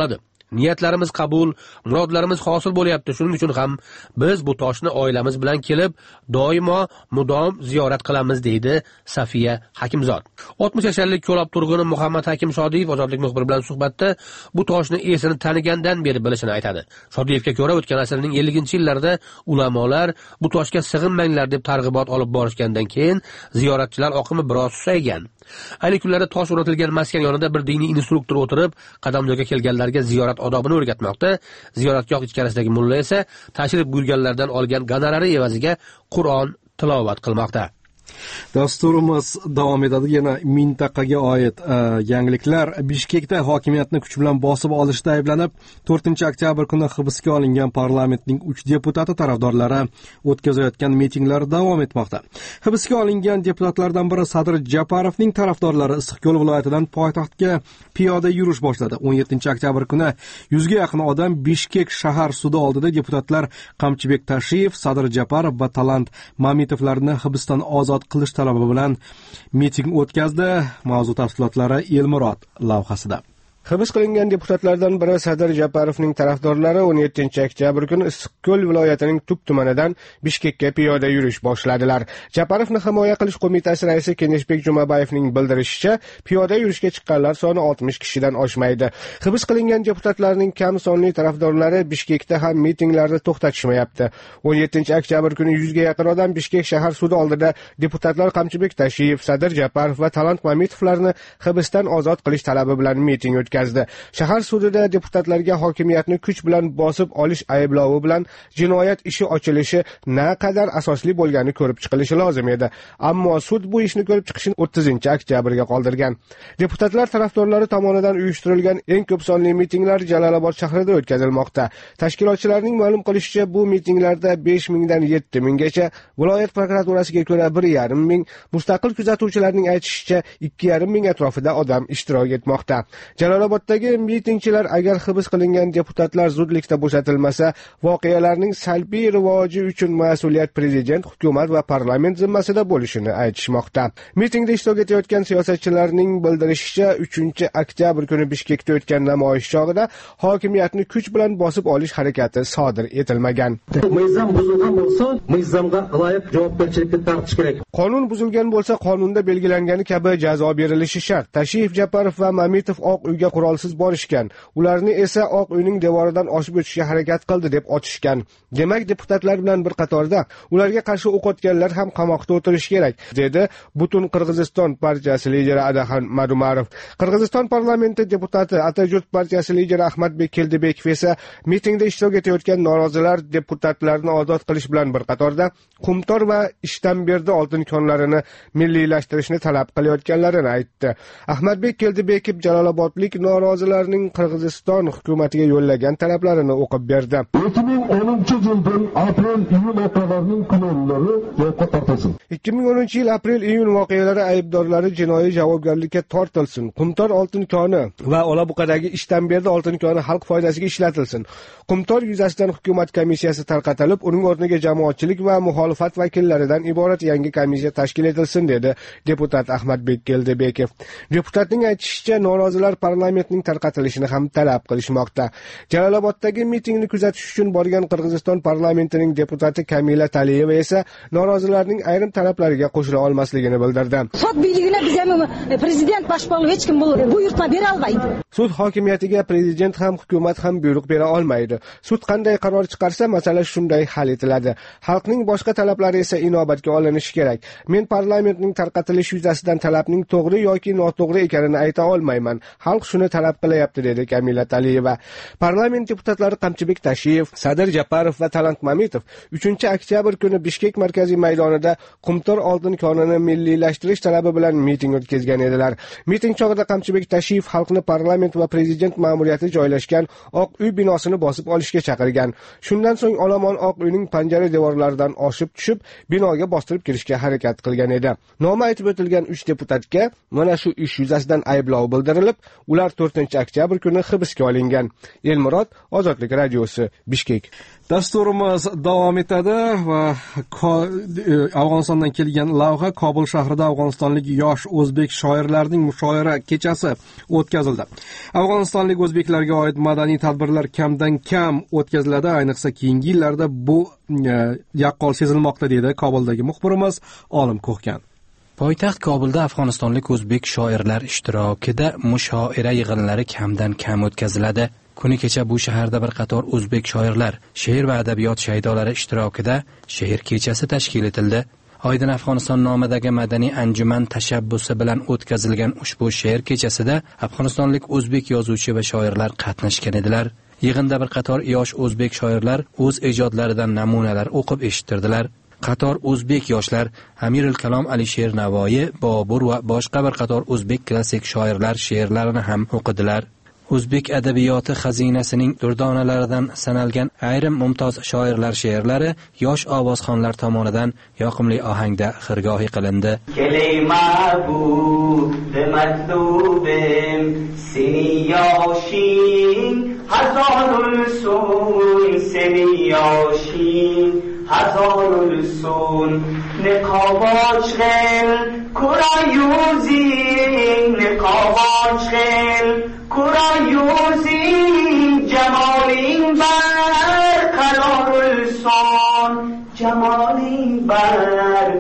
niyatlarimiz qabul, murodlarimiz hosil bo'lyapti. Shuning uchun ham biz bu toshni oilamiz bilan kelib doimo mudom ziyorat qilamiz, deydi Safiya Hakimzod. oltmish yasharlik Ko'lab turg'uni Muhammad Hakim Shodiyev Ozodlik muxbiri bilan suhbatda bu toshni esini tanigandan beri bilishini aytadi. Shodiyevga ko'ra, o'tgan asrning elliginchi yillarida ulamolar bu toshga sig'inmanglar deb targ'ibot olib borishgandan keyin ziyoratchilar oqimi biroz susaygan. Ayni kunlarda tosh o'rnatilgan maskan yonida bir diniy instruktor o'tirib, qadamjoyga kelganlarga ziyorat odobini o'rgatmoqda. Ziyoratgoh ichkarisidagi mulla esa tashrif buyurganlardan olgan gonorari evaziga Qur'on tilovat qilmoqda. Dasturimiz davom etadi. Yana mintaqaga oid yangiliklar. Bishkekda hokimiyatni kuch bilan bosib olishda ayblanib, to'rtinchi oktyabr kuni hibsga olingan parlamentning uch deputati tarafdorlari o'tkazayotgan mitinglar davom etmoqda. Hibsga olingan deputatlardan biri Sadir Japarovning tarafdorlari Issiqko'l viloyatidan poytaxtga piyoda yurish boshladi. o'n yettinchi oktyabr kuni yuzga yaqin odam Bishkek shahar sudi oldida deputatlar Qamchibek Tashiyev, Sadir Japarov va Talant Mamitovlarni hibsdan ozod qilish talabi bilan miting o'tkazdi. Mavzu tafsilotlari Elmurod lavhasida. Hibs qilingan deputatlardan biri Sadir Japarovning tarafdorlari o'n yettinchi oktyabr kuni Issiqko'l viloyatining Tub tumanidan Bishkekka piyoda yurish boshladilar. Japarovni himoya qilish qo'mitasi raisi Keneshbek Jumabayevning bildirishicha, piyoda yurishga chiqqanlar soni oltmish kishidan oshmaydi. Hibs qilingan deputatlarning kam sonli tarafdorlari Bishkekda ham mitinglarni to'xtatishmayapti. o'n yettinchi oktyabr kuni yuzga yaqin odam Bishkek shahar sudi oldida deputatlar Qamchibek Tashiyev, Sadir Japarov va Talant Mamitovlarni hibsdan ozod qilish talabi bilan miting o'tkazdi. Shahar sudida deputatlarga hokimiyatni kuch bilan bosib olish ayblovi bilan jinoyat ishi ochilishi naqadar asosli bo'lgani ko'rib chiqilishi lozim edi. Ammo sud bu ishni ko'rib chiqishini o'ttizinchi oktyabrga qoldirgan. Deputatlar tarafdorlari tomonidan uyushtirilgan eng ko'p sonli mitinglar Jalolobod shahrida o'tkazilmoqda. Tashkilotchilarning ma'lum qilishicha, bu mitinglarda besh mingdan yetti minggacha, viloyat prokuraturasiga ko'ra bir yarim ming, mustaqil kuzatuvchilarning aytishicha ikki yarim ming atrofida odam ishtirok etmoqda. Jaloloboddagi mitingchilar agar hibs qilingan deputatlar zudlikda bo'shatilmasa, voqealarning salbiy rivoji uchun mas'uliyat prezident, hukumat va parlament zimmasida bo'lishini aytishmoqda. Mitingda ishtirok etayotgan siyosatchilarning bildirishicha, uchinchi oktyabr kuni Bishkekda o'tgan namoyish chog'ida hokimiyatni kuch bilan bosib olish harakati sodir etilmagan. Nizom buzilgan bo'lsa, nizomga loyiq javobgarchilikka tortish kerak. Qonun buzilgan bo'lsa, qonunda belgilangani kabi jazo berilishi shart. Tashiyev, Japarov va Mamitov Oq uyga qurolsiz borishgan. Ularni esa Oq uyning devoridan oshib o'tishga harakat qildi deb otishgan. Demak, deputatlar bilan bir qatorda ularga qarshi o'q otganlar ham qamoqda o'tirish kerak, dedi Butun Qirg'iziston partiyasi lideri Adaxon Madumarov. Qirg'iziston parlamenti deputati Atajurt partiyasi lideri Ahmadbek Keldibekov esa mitingda ishtirok etayotgan norozilar deputatlarni ozod qilish bilan bir qatorda Qumtor va Ishtamberdi oltin konlarini milliylashtirishni talab qilayotganlarini aytdi. Ahmadbek Keldibekov Jalolobodlik norozilarning Qirg'iziston hukumatiga yo'llagan talablarini o'qib berdi. ikki ming o'ninchi yildan aprel-iyun voqealarining gumonlari yo'qqa tortilsin. ikki ming o'ninchi yil aprel-iyun voqealari aybdorlari jinoiy javobgarlikka tortilsin. Qumtor oltin koni va Olabuqadagi Ishtamberdi oltin koni xalq foydasiga ishlatilsin. Qumtor yuzasidan hukumat komissiyasi tarqatilib, uning o'rniga jamoatchilik va muxolifat vakillaridan iborat yangi komissiya tashkil etilsin, dedi deputat Ahmadbek Keldibekov. Deputatning aytishicha, norozilar parlamentning tarqatilishini ham talab qilishmoqda. Jaloloboddagi mitingni kuzatish uchun borgan Qirg'iziston parlamentining deputati Kamila Taliyeva esa norozilarning ayrim talablariga qo'shila olmasligini bildirdi. Sud bilgilar biz ham prezident boshpol hech kim buyurtma bera olmaydi. Sud hokimiyatiga prezident ham hukumat ham buyruq bera olmaydi. Sud qanday qaror chiqarsa, masala shunday hal etiladi. Xalqning boshqa talablari esa inobatga olinishi kerak. Men parlamentning tarqatilishi yuzasidan talabning to'g'ri yoki noto'g'ri ekanini ayta olmayman. Xalq shuni talab qilyapti, dedi Kamila Taliyeva. Parlament deputatlari Qamchibek Tashiyev, Sadir Japarov va Talant Mamitov uchinchi oktyabr kuni Bishkek markaziy maydonida Qumtor oltin konini milliylashtirish talabi bilan miting o'tkazgan edilar. Miting chog'ida Qamchibek Tashiyev xalqni parlament va prezident ma'muriyati joylashgan Oq uy binosini bosib olishga chaqirgan. Shundan so'ng olomon Oq uyning panjara devorlaridan oshib tushib, binoga bostirib kirishga harakat qilgan edi. Nomi aytib o'tilgan uch deputatga mana shu ish yuzasidan ayblov bildirilib, ular to'rtinchi oktyabr kuni hibsga olingan. Elmurod, Ozodlik radiosi, Bishkek. Dasturimiz davom etadi va Afg'onistondan kelgan lavha Kobul shahrida afg'onistonlik yosh o'zbek shoirlarining mushoira kechasi o'tkazildi. Afg'onistonlik o'zbeklarga oid madaniy tadbirlar kamdan kam o'tkaziladi, ayniqsa keyingi yillarda bu yaqqol sezilmoqda deydi Kobuldagi muxbirimiz Olim Ko'hkan. Poytaxt Kobulda afg'onistonlik o'zbek shoirlar ishtirokida mushoira yig'inlari kamdan kam o'tkaziladi. Kuni kecha bu shaharda bir qator o'zbek shoirlar, she'r va adabiyot shaydolari ishtirokida she'r kechasi tashkil etildi. Oydin Afg'oniston nomidagi madaniy anjuman tashabbusi bilan o'tkazilgan ushbu she'r kechasida afg'onistonlik o'zbek yozuvchi va shoirlar qatnashgan edilar. Yig'inda bir qator yosh o'zbek shoirlar o'z ijodlaridan namunalar o'qib eshittirdilar. Qator o'zbek yoshlar Amirul Kalom Alisher Navoiy, Bobur va boshqa bir qator o'zbek klassik shoirlar she'rlarini ham o'qidilar. O'zbek adabiyoti xazinasining durdonalaridan sanalgan ayrim mumtoz shoirlar she'rlari yosh ovozxonlar tomonidan yoqimli ohangda xirgohi qilindi. هزارالسون نقاباج غل کرایوزی نقاباج غل کرایوزی جمالین بر قرارالسون جمالین بر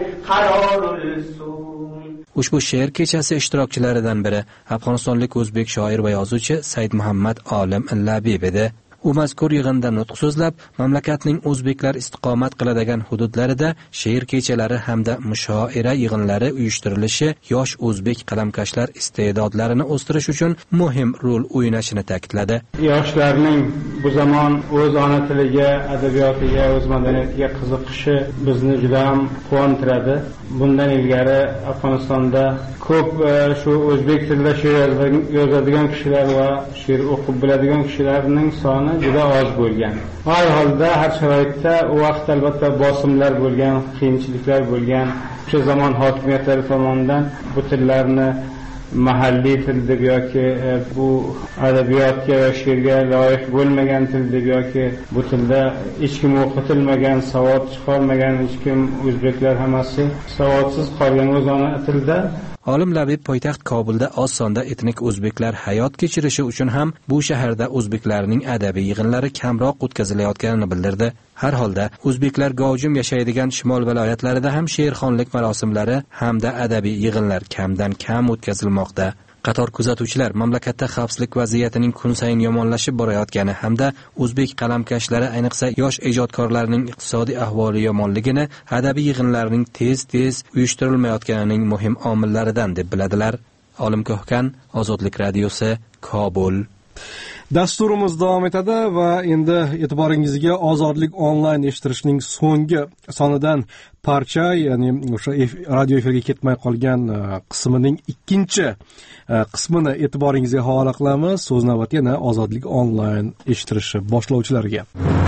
قرارالسون. Ushbu she'r kechasi ishtirokchilaridan biri Afg'onistonlik o'zbek shoir va yozuvchi Said Muhammad Olim Labib edi. U mazkur yig'inda nutq so'zlab, mamlakatning o'zbeklar istiqomat qiladigan hududlarida she'r kechalari hamda mushoira yig'inlari uyushtirilishi yosh o'zbek qalamkashlar iste'dodlarini o'stirish uchun muhim rol o'ynashini ta'kidladi. Yoshlarning bu zamon o'z ona tiliga, adabiyotiga, o'z madaniyatiga qiziqishi bizni juda ham quvontiradi. Bundan ilgari Afg'onistonda ko'p shu o'zbek tilida she'r yozadigan kishilar va she'r o'qib biladigan kishilarning soni juda oz bo'lgan. Har holda har sharoitda u vaqt albatta bosimlar bo'lgan, qiyinchiliklar bo'lgan. O'sha zamon hokimiyatlari tomonidan bu tillarni mahalliy til deb yoki bu adabiyotga va she'rga loyiq bo'lmagan til deb yoki bu tilda hech kim o'qitilmagan, savod chiqarmagan hech kim, o'zbeklar hammasi savodsiz qolgan o'z ona tilda. Olim Labib poytaxt Kobulda oz sonda etnik o'zbeklar hayot kechirishi uchun ham bu shaharda o'zbeklarning adabiy yig'inlari kamroq o'tkazilayotganini bildirdi. Har holda o'zbeklar gavjum yashaydigan shimol viloyatlarida ham she'rxonlik marosimlari hamda adabiy yig'inlar kamdan kam o'tkazilmoqda. Qator kuzatuvchilar mamlakatda xavfsizlik vaziyatining kun sayin yomonlashib borayotgani hamda o'zbek qalamkashlari ayniqsa yosh ijodkorlarning iqtisodiy ahvoli yomonligini adabiy yig'inlarning tez-tez uyushtirilmayotganining muhim omillaridan deb biladilar. Olim Ko'hkan, Ozodlik radiosi, Kobul. Dasturimiz davom etadi va endi e'tiboringizga Ozodlik onlayn eshittirishning so'nggi sonidan parcha, ya'ni o'sha radio efirga ketmay qolgan qismining ikkinchi qismini e'tiboringizga havola qilamiz. So'z navbati yana Ozodlik onlayn eshittirishi boshlovchilariga.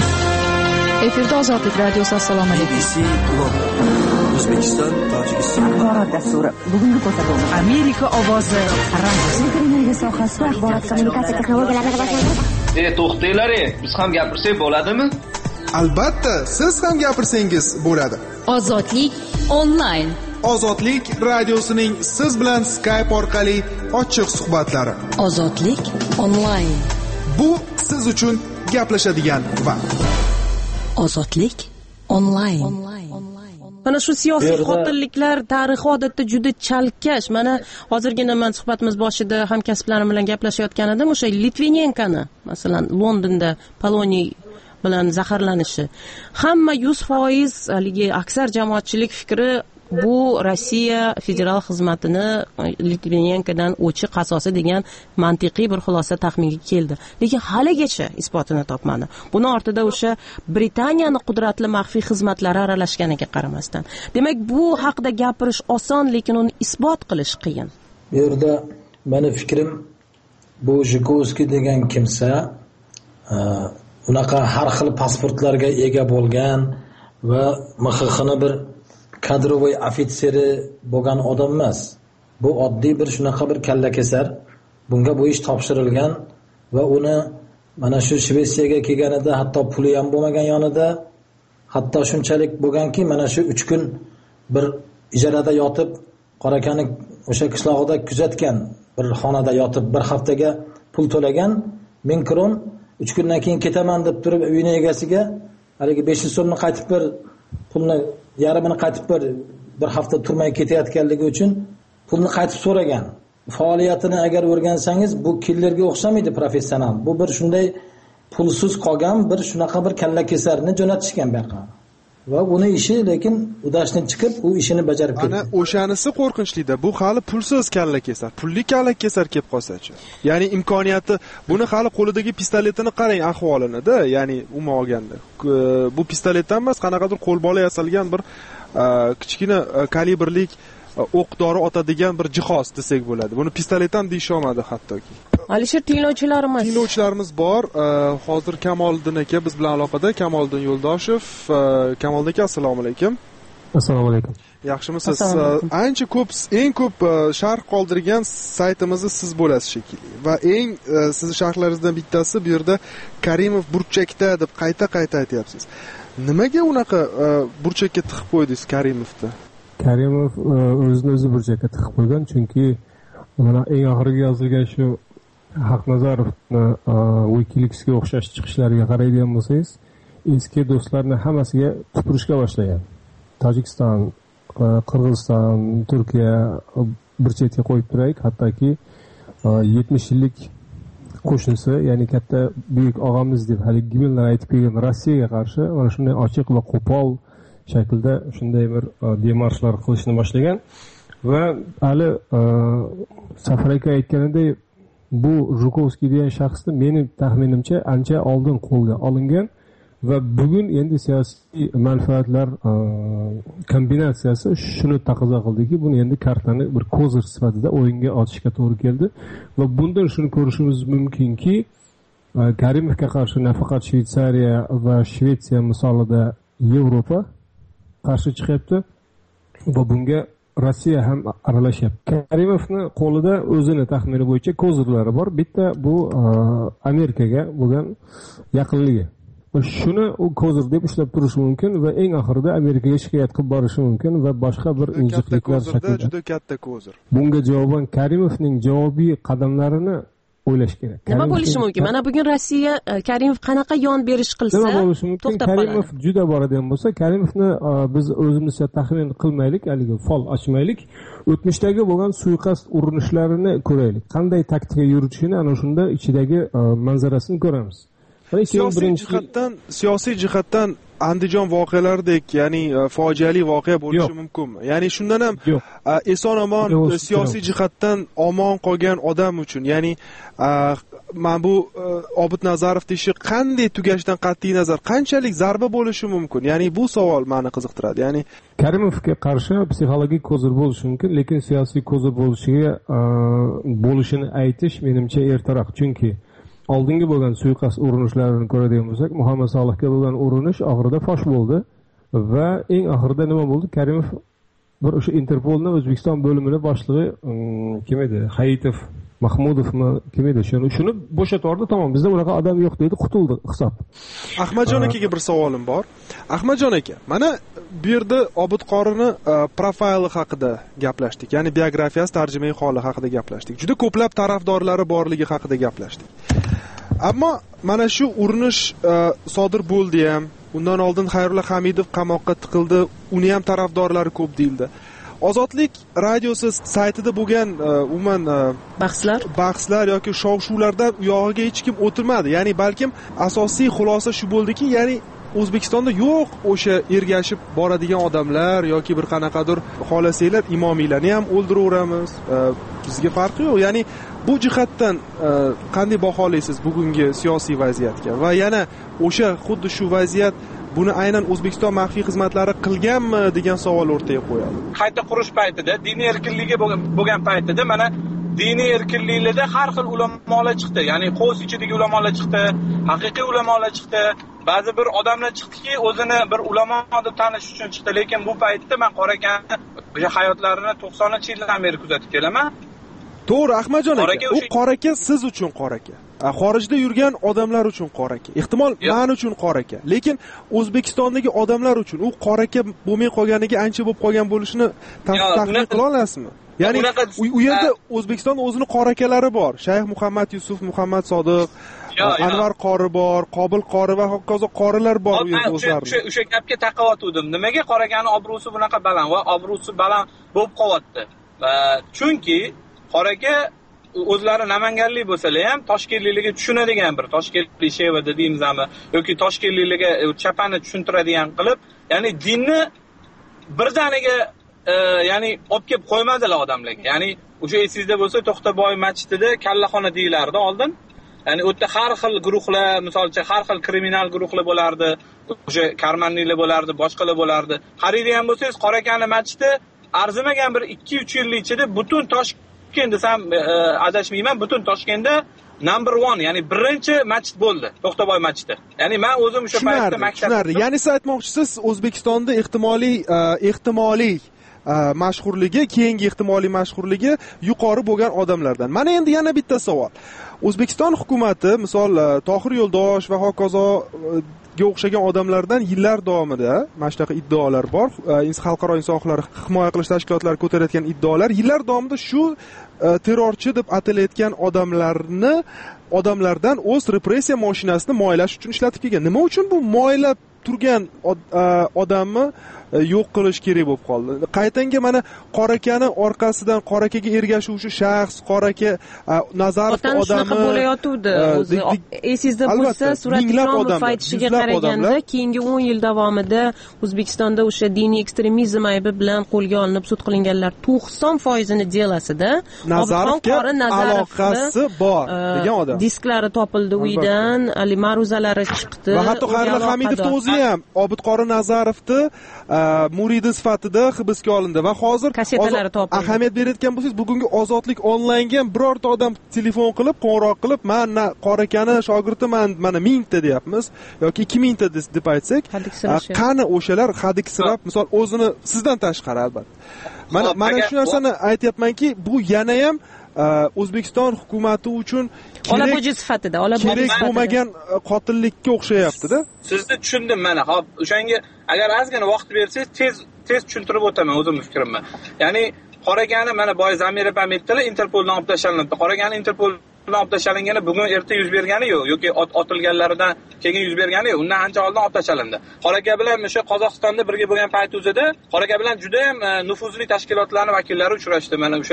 Efirda Ozodlik radiosi. Assalomu alaykum. O'zbekiston, Tojikiston axborot dasturi. Bugungi ko'rsatuv Amerika ovozi radiosi. Energiya sohasida axborot kommunikatsiya texnologiyalarini rivojlantirish. E, to'xtanglar, biz ham gapirsak bo'ladimi? Albatta, siz ham gapirsangiz bo'ladi. Ozodlik onlayn. Ozodlik radiosining siz bilan Skype orqali ochiq suhbatlari. Ozodlik onlayn. Bu siz uchun gaplashadigan vaqt. Ozodlik onlayn. Mana shu siyosiy qotilliklar tarixi odatda juda chalkash. Mana hozirgina men suhbatimiz boshida hamkasblarim bilan gaplashayotgan edim, o'sha Litvinenkani, masalan, Londonda Poloniy bilan zaharlanishi. Hamma yuz foiz haligi aksar jamoatchilik fikri bu Rossiya federal xizmatini Litvinenkadan o'chiq qasosi degan mantiqiy bir xulosa taxminiga keldi. Lekin haligacha isbotini topmadi. Buni ortida o'sha Britaniyaning qudratli maxfiy xizmatlari aralashganiga qaramasdan. Demak, bu haqida gapirish oson, lekin uni isbot qilish qiyin. Bu yerda meni fikrim, bu Zhikovskiy degan kimsa unaqa har xil pasportlarga ega bo'lgan va M X X'ni bir kadrovoy ofitseri bo'lgan odam emas. Bu oddiy bir shunaqa bir kalla kesar. Bunga bu ish topshirilgan va uni mana shu Shvetsiyaga kelganida hatto puli ham bo'lmagan yonida, hatto shunchalik bo'lganki, mana shu uch kun bir ijarada yotib, Qorakani o'sha qishlog'ida kuzatgan, bir xonada yotib bir haftaga pul to'lagan ming kron, uch kundan keyin ketaman deb turib uyning egasiga haligi besh yuz so'mni qaytib ber, pulni yarmini qaytib ber, bir hafta turmay ketayotganligi uchun pulni qaytib so'ragan. Faoliyatini agar o'rgansangiz, bu killerga o'xshamaydi professional. Bu bir shunday pulsiz qolgan bir shunaqa bir kalla kesarni jo'natishgan bu yoqqa. Va uni ishi lekin udashdan chiqib u ishini bajarib ketdi. Ana o'shanisi qo'rqinchlida. Bu hali pulsiz kalla kesar. Pulli kalla kesar kelib qolsa-chi. Ya'ni imkoniyati, buni hali qo'lidagi pistoletini qarang ahvolini-da, ya'ni umuman olganda. Bu pistoletdan emas, qanaqadir qo'lbola yasalgan bir kichkina kalibrlik o'q-dori otadigan bir jihoz desak bo'ladi. Buni pistolet ham deyish olmadi hattoki. Alisher, tinglovchilarimiz tinglovchilarimiz bor. Hozir Kamoliddin aka biz bilan aloqada. Kamoliddin Yo'ldoshev. Kamoliddin aka, assalomu alaykum. Assalomu alaykum. Yaxshimisiz? Ancha ko'p, eng ko'p sharh qoldirgan saytimizni siz bo'lasiz shekilli. Va eng sizning sharhlaringizdan bittasi bu yerda Karimov burchakda deb qayta-qayta aytyapsiz. Nimaga unaqa burchakka tiqib qo'ydingiz Karimovni? Karimov o'zini o'zi burchakka tiqib qo'ygan, chunki mana eng oxirgi yozilgan shu Haqnazarovni WikiLeaksga o'xshash chiqishlariga qaraydigan bo'lsangiz, eski do'stlarni hammasiga tupurishga boshlagan. Tojikiston, Qirg'iziston, Turkiya bir chetga qo'yib turaylik, hattoki yetmish yillik qo'shnisi, ya'ni katta buyuk og'amiz deb hali gimnlar aytib kelgan Rossiyaga qarshi mana shunday ochiq va qo'pol shaklda shunday bir demarshlar qilishni boshlagan va hali Safar aka aytganidek, bu Zhukovskiy degan shaxsni mening taxminimcha ancha oldin qo'lga olingan va bugun endi siyosiy manfaatlar kombinatsiyasi shuni taqozo qildiki, buni endi kartani bir kozir sifatida o'yinga otishga to'g'ri keldi va bundan shuni ko'rishimiz mumkinki, Karimovga qarshi nafaqat Shveysariya va Shvetsiya misolida Yevropa qarshi chiqyapti va bunga Rossiya ham aralashyapti. Karimovning qo'lida o'zini taxmini bo'yicha kozirlari bor. Bitta bu Amerikaga bo'lgan yaqinligi. Shuni u kozir deb ushlab turishi mumkin va eng oxirida Amerikaga shikoyat qilib borishi mumkin va boshqa bir injiqliklar shaklida. Juda katta kozir. Bunga javoban Karimovning javobiy qadamlarini o'ylash kerak. Nima bo'lishi mumkin? Mana bugun Rossiya Karimov qanaqa yon berish qilsa, nima bo'lishi mumkin? Karimov juda boradigan bo'lsa, Karimovni biz o'zimizcha taxmin qilmaylik, haligi fol ochmaylik. O'tmishdagi bo'lgan suiqasd urinishlarini ko'raylik. Qanday taktika yuritishini ana shunda ichidagi manzarasini ko'ramiz. Siyosiy jihatdan, siyosiy jihatdan Andijon voqealaridek, ya'ni fojiali voqea bo'lishi mumkinmi? Ya'ni shundan ham eson-omon siyosiy jihatdan omon qolgan odam uchun, ya'ni men bu Obid Nazarovning ishi qanday tugashidan qat'iy nazar qanchalik zarba bo'lishi mumkin? Ya'ni bu savol meni qiziqtiradi. Ya'ni Karimovga qarshi psixologik kozir bo'lishi mumkin, lekin siyosiy kozir bo'lishiga bo'lishini aytish menimcha ertaroq, chunki oldingi bo'lgan suiqasd urinishlarini ko'radigan bo'lsak, Muhammad Solihga bo'lgan urinish oxirida fosh bo'ldi va eng oxirida nima bo'ldi? Karimov bir o'sha Interpolning O'zbekiston bo'limini boshlig'i kim edi? Hayitov, Mahmudovmi, kim edi? Shuni shuni bo'shatordi, tamom. Bizda unaqa odam yo'q dedi, qutuldi hisob. Ahmadjon akaga bir savolim bor. Ahmadjon aka, mana bu yerda Obid Qorini profili haqida gaplashdik, ya'ni biografiyasi, tarjimai holi haqida gaplashdik. Juda ko'plab tarafdorlari borligi haqida gaplashdik. Ammo mana shu urinish sodir bo'ldi ham, undan oldin Xayrulla Hamidov qamoqqa tiqildi, uni ham tarafdorlari ko'p deyildi. Ozodlik radiosi saytida bo'lgan umuman bahslar, bahslar yoki shov-shuvlardan u yog'iga hech kim o'tirmadi. Ya'ni balkim asosiy xulosa shu bo'ldiki, ya'ni O'zbekistonda yo'q o'sha ergashib boradigan odamlar yoki bir qanaqadir xolasanglar imomiylarni ham o'ldiraveramiz. Bizga farqi yo'q. Ya'ni bu jihatdan qanday baholaysiz bugungi siyosiy vaziyatga? Va yana o'sha xuddi shu vaziyat buni aynan O'zbekiston maxfiy xizmatlari qilganmi degan savol o'rtaga qo'yadi. Qayta qurish paytida, diniy erkinligi bo'lgan paytida mana diniy erkinliklarda har xil ulamolar chiqdi. Ya'ni qo's ichidagi ulamolar chiqdi, haqiqiy ulamolar chiqdi. Ba'zi bir odamlar chiqdiki, o'zini bir ulamo deb tanish uchun chiqdi, lekin bu paytda men Qorakani o'sha hayotlarini to'qsoninchi yildan beri kuzatib kelaman. To'g'ri, Ahmadjon aka, u Qoraka siz uchun Qoraka. xorijda yurgan odamlar uchun qora aka, ehtimol men uchun qora aka, lekin O'zbekistondagi odamlar uchun u qora aka bo'lmay qolganiga ancha bo'lib qolgan bo'lishini taxmin qila olasizmi? Ya'ni u yerda O'zbekistonda o'zining qora akalari bor. Shayx Muhammad Yusuf, Muhammad Sodiq, Anvar qori bor, Qobil qori va hokazo qorilar bor u yerda o'zlari. O'sha o'sha gapga taqavatdim. Nimaga qora akani obro'si bunaqa baland va obro'si baland bo'lib qolyapti? Chunki qora aka o'zlari namanganlik bo'lsalar ham toshkentlikligi tushunadigan bir toshkentlik shevada deymizmi yoki toshkentlikligi chapani tushuntiradigan qilib, ya'ni dinni birdaniga ya'ni olib kelib qo'ymadilar odamlarga. Ya'ni o'sha esingizda bo'lsa To'xtaboy masjidida kallaxona deyilardi oldin. Ya'ni u yerda har xil guruhlar, masalan, har xil kriminal guruhlar bo'lardi, o'sha karmanliklar bo'lardi, boshqalar bo'lardi. Qaraydigan bo'lsangiz, qora akani masjidi arzimagan bir ikki uch yil ichida butun Toshkent desam adashmayman, butun Toshkentda number one, ya'ni birinchi masjid bo'ldi, To'xtaboy masjidi. Ya'ni men o'zim o'sha paytda maktabda. Ya'ni siz aytmoqchisiz, O'zbekistonda ehtimoliy ehtimoliy mashhurligi, keyingi ehtimoliy mashhurligi yuqori bo'lgan odamlardan. Mana endi yana bitta savol. O'zbekiston hukumatı, misol Tohir Yo'ldosh va hokazo ga o'xshagan odamlardan yillar davomida mana shunaqa iddaolar bor. Xalqaro inson huquqlari himoya qilish tashkilotlari ko'tarayotgan iddaolar yillar davomida shu terrorchi deb atalayotgan odamlarni odamlardan o'z repressiya mashinasini moylash uchun ishlatib kelgan. Nima uchun bu moylab turgan odamni yo'q qilish kerak bo'lib qoldi? Qaytanga mana qora akani orqasidan qora akaga ergashuvchi shaxs, qora aka Nazarov odami bo'layotuvdi. O'zi esingizda bo'lsa, Surat Ikromov aytishiga qaraganda, keyingi o'n yil davomida O'zbekistonda o'sha diniy ekstremizm aybi bilan qo'lga olinib sud qilinganlar to'qson foizini delasida Nazarovga aloqasi bor degan odam. Disklari topildi uydan, ali ma'ruzalari chiqdi. Va hatto Xayrullo Hamidovning o'zi ham Obidqori Nazarovni muridi sifatida hibsga olindi va hozir ahamiyat berayotgan bo'lsangiz, bugungi Ozodlik onlaynga birorta odam telefon qilib, qo'ng'iroq qilib, "Men qora akani shogirdiman, mana mingta deyapmiz yoki ikki mingta deb aytsak, qani o'shalar hadiksirab, misol o'zini sizdan tashqari albatta. Mana mana shu narsani aytayapmanki, bu yana ham O'zbekiston hukumati uchun olaboji sifatida, olaboji sifatida bo'lmagan qotillikka o'xshayapti-da. Sizni tushundim mana. Hop, o'shanga agar ozgina vaqt bersangiz, tez tez tushuntirib o'taman o'zimning fikrimni. Ya'ni qora akani mana boy Zamira ham aytdilar, Interpoldan olib tashlandi. Qora akani Interpoldan olib tashlangani bugun erta yuz bergani yo'q yoki otilganlaridan keyin yuz bergani yo'q. Undan ancha oldin olib tashlandi. Qora aka bilan o'sha Qozog'istonda birga bo'lgan payti o'zida qora aka bilan juda ham nufuzli tashkilotlarning vakillari uchrashdi. Mana o'sha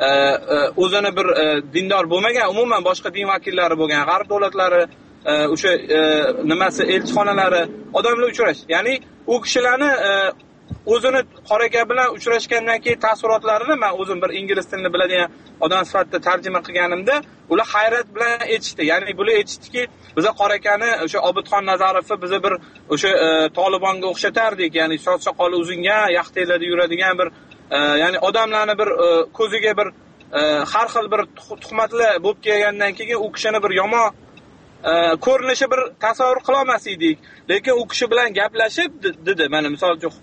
o'zini bir dindor bo'lmagan, umuman boshqa din vakillari bo'lgan, g'arb davlatlari o'sha nimasi elchixonalari odamlar uchrashdi. Ya'ni u kishilarni o'zini qora aka bilan uchrashgandan keyin taassurotlarini men o'zim bir ingliz tilini biladigan odam sifatida tarjima qilganimda, ular hayrat bilan aytishdi. Ya'ni bular aytishdiki, biz qora akani o'sha Obidxon Nazarovni biz bir o'sha Tolibonga o'xshatardik. Ya'ni soch soqoli uzungan, yaxtalarda yuradigan bir ya'ni odamlarni bir ko'ziga bir har xil bir tuhmatlar bo'lib kelgandan keyin u kishini bir yomon ko'rinishi bir tasavvur qila olmas edik. Lekin u kishi bilan gaplashib dedi. Mana misol uchun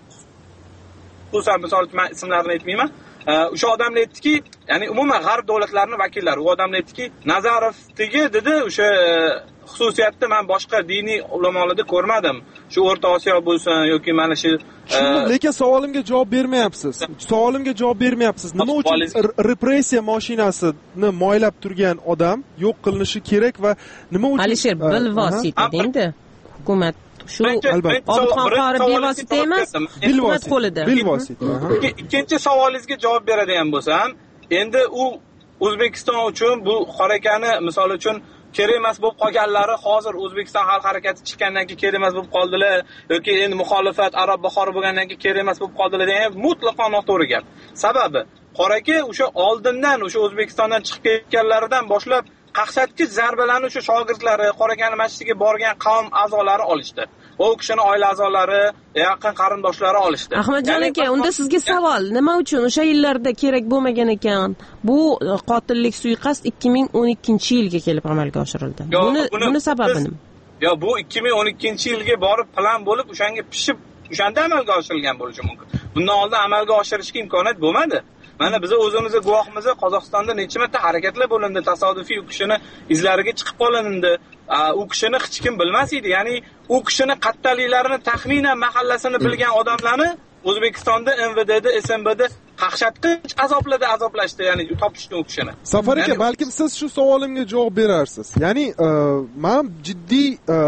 xususan misol men ismlarini aytmayman. O'sha odamlar aytdiki, ya'ni umuman g'arb davlatlarining vakillari, u odamlar aytdiki, Nazarovdagi dedi o'sha xususiyatni men boshqa diniy ulamolarda ko'rmadim. Shu O'rta Osiyo bo'lsin yoki mana shu lekin savolimga javob bermayapsiz. Savolimga javob bermayapsiz. Nima uchun repressiya mashinasini moylab turgan odam yo'q qilinishi kerak va nima uchun Alisher bilvosita endi hukumat shu Obidxon qori bevosita emas, hukumat qo'lida. Bilvosita. Ikkinchi savolingizga javob beradigan bo'lsam, endi u O'zbekiston uchun bu qora akani misol uchun kerak emas bo'lib qolganlari hozir O'zbekiston xalq harakati chiqqandan keyin kerak emas bo'lib qoldilar yoki endi muxolifat Arab bahori bo'lgandan keyin kerak emas bo'lib qoldilar degan mutlaqo noto'g'ri gap. Sababi qora aka o'sha oldindan o'sha O'zbekistondan chiqib ketganlaridan boshlab qaqshatgich zarbalarni o'sha shogirdlari, qora akani masjidiga borgan qavm a'zolari olishdi. Va u kishining oila a'zolari, yaqin qarindoshlari olishdi. Ahmadjon aka, unda sizga savol, nima uchun o'sha yillarda kerak bo'lmagan ekan? Bu qotillik, suiqasd ikki ming o'n ikkinchi yilga kelib amalga oshirildi. Buni buni sababi nima? Yo, bu ikki ming o'n ikkinchi yilga borib plan bo'lib, o'shanga pishib, o'shanda amalga oshirilgan bo'lishi mumkin. Bundan oldin amalga oshirishga imkoniyat bo'lmadi. Mana biz o'zimiz guvohimiz, Qozog'istonda necha marta harakatlar bo'lindi, tasodifiy u kishini izlariga chiqib qolindi. U kishini hech kim bilmas edi. Ya'ni u kishini qattaliklarini, taxminan mahallasini bilgan odamlarni O'zbekistonda M V D'da, S M B'da qaqshatqich azoblarda azoblashdi, ya'ni topishdi u kishini. Safar aka, balkim siz shu savolimga javob berarsiz. Ya'ni men jiddiy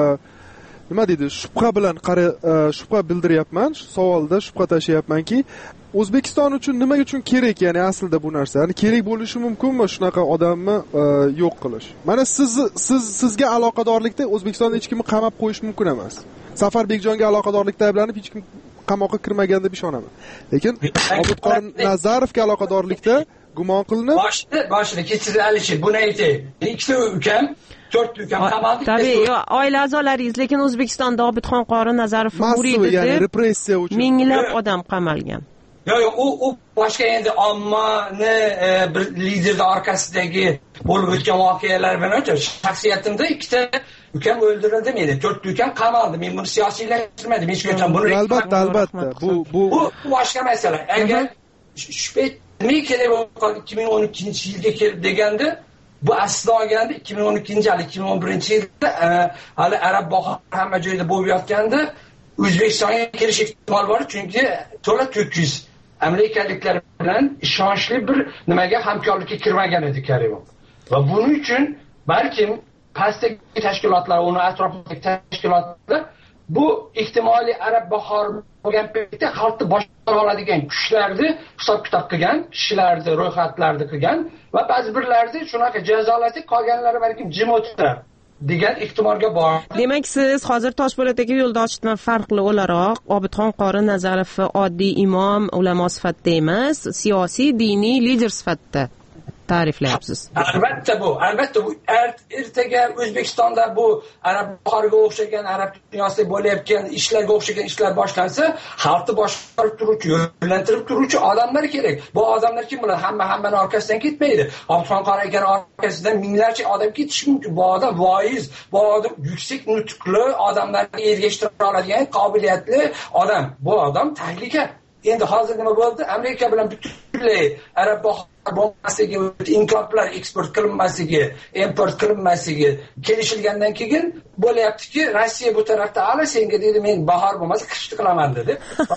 nima deydi, shubha bilan qara shubha bildiryapman, shu savolda shubha tashlayapmanki, O'zbekiston uchun nima uchun kerak, ya'ni aslida bu narsa? Ya'ni kerak bo'lishi mumkinmi shunaqa odamni yo'q qilish? Mana siz siz sizga aloqadorlikda O'zbekistonda hech kimni qamab qo'yish mumkin emas. Safar Bekjonga aloqadorlikda ayblanib hech kim qamoqqa kirmagan deb ishonaman. Lekin Obidqor Nazarovga aloqadorlikda gumon qilinib, boshida boshida kechirdi Alisher, buni aytay. Ikkita ukam, to'rtta ukam qamaldi. Tabii, oila a'zolaringiz, lekin O'zbekistonda Obidxon Qori Nazarov murid deb, ya'ni repressiya uchun minglab odam qamalgan. Yo'q, yo'q, u u boshqa endi ommani bir liderning orqasidagi bo'lib o'tgan voqealar bilan o'tib, shaxsiyatimda ikkita ukam o'ldirildi meni, to'rtta ukam qamaldi. Men buni siyosiylashtirmadim, hech qachon buni. Albatta, albatta. Bu bu boshqa masala. Agar shubha nima kerak bo'lgan ikki ming o'n ikkinchi yilga kelib deganda, bu aslo olganda ikki ming o'n ikkinchi yil, ikki ming o'n birinchi yilda hali arab bahor hamma joyda bo'lib yotganda O'zbekistonga kelish ehtimoli bor, chunki to'la to'rt yuz amerikaliklar bilan ishonchli bir nimaga hamkorlikka kirmagan edi Karimov. Va buning uchun balkim pastdagi tashkilotlar, uni atrofidagi tashkilotlar bu ehtimoliy arab bahor bo'lgan paytda xalqni boshqara oladigan kuchlarni hisob-kitob qilgan, kishilarni ro'yxatlarni qilgan va ba'zi birlarni shunaqa jazolatib qolganlari balkim jim o'tirar degan ehtimolga bor. Demak, siz hozir Toshpo'latdagi yo'ldoshdan farqli o'laroq Obidxon Qori Nazarovni oddiy imom, ulamo sifatida emas, siyosiy, diniy lider sifatida ta'riflayapsiz. Albatta bu, albatta bu ertaga O'zbekistonda bu arab bahoriga o'xshagan, arab dunyosida bo'layotgan ishlarga o'xshagan ishlar boshlansa, xalqni boshqarib turuvchi, yo'llantirib turuvchi odamlar kerak. Bu odamlar kim bo'ladi? Hamma hammani orqasidan ketmaydi. Obidxon Qori akaning orqasidan minglarcha odam ketishi mumkin. Bu odam voiz, bu odam yuksak nutqli, odamlarga ergashtira oladigan qobiliyatli odam. Bu odam tahlika. Endi hozir nima bo'ldi? Amerika bilan butunlay arab bahori bo'lmasligi, inqiloblar eksport qilinmasligi, import qilinmasligi kelishilgandan keyin bo'layaptiki, Rossiya bu tarafda "Ala senga" dedi, men bahor bo'lmasa qishni qilaman dedi.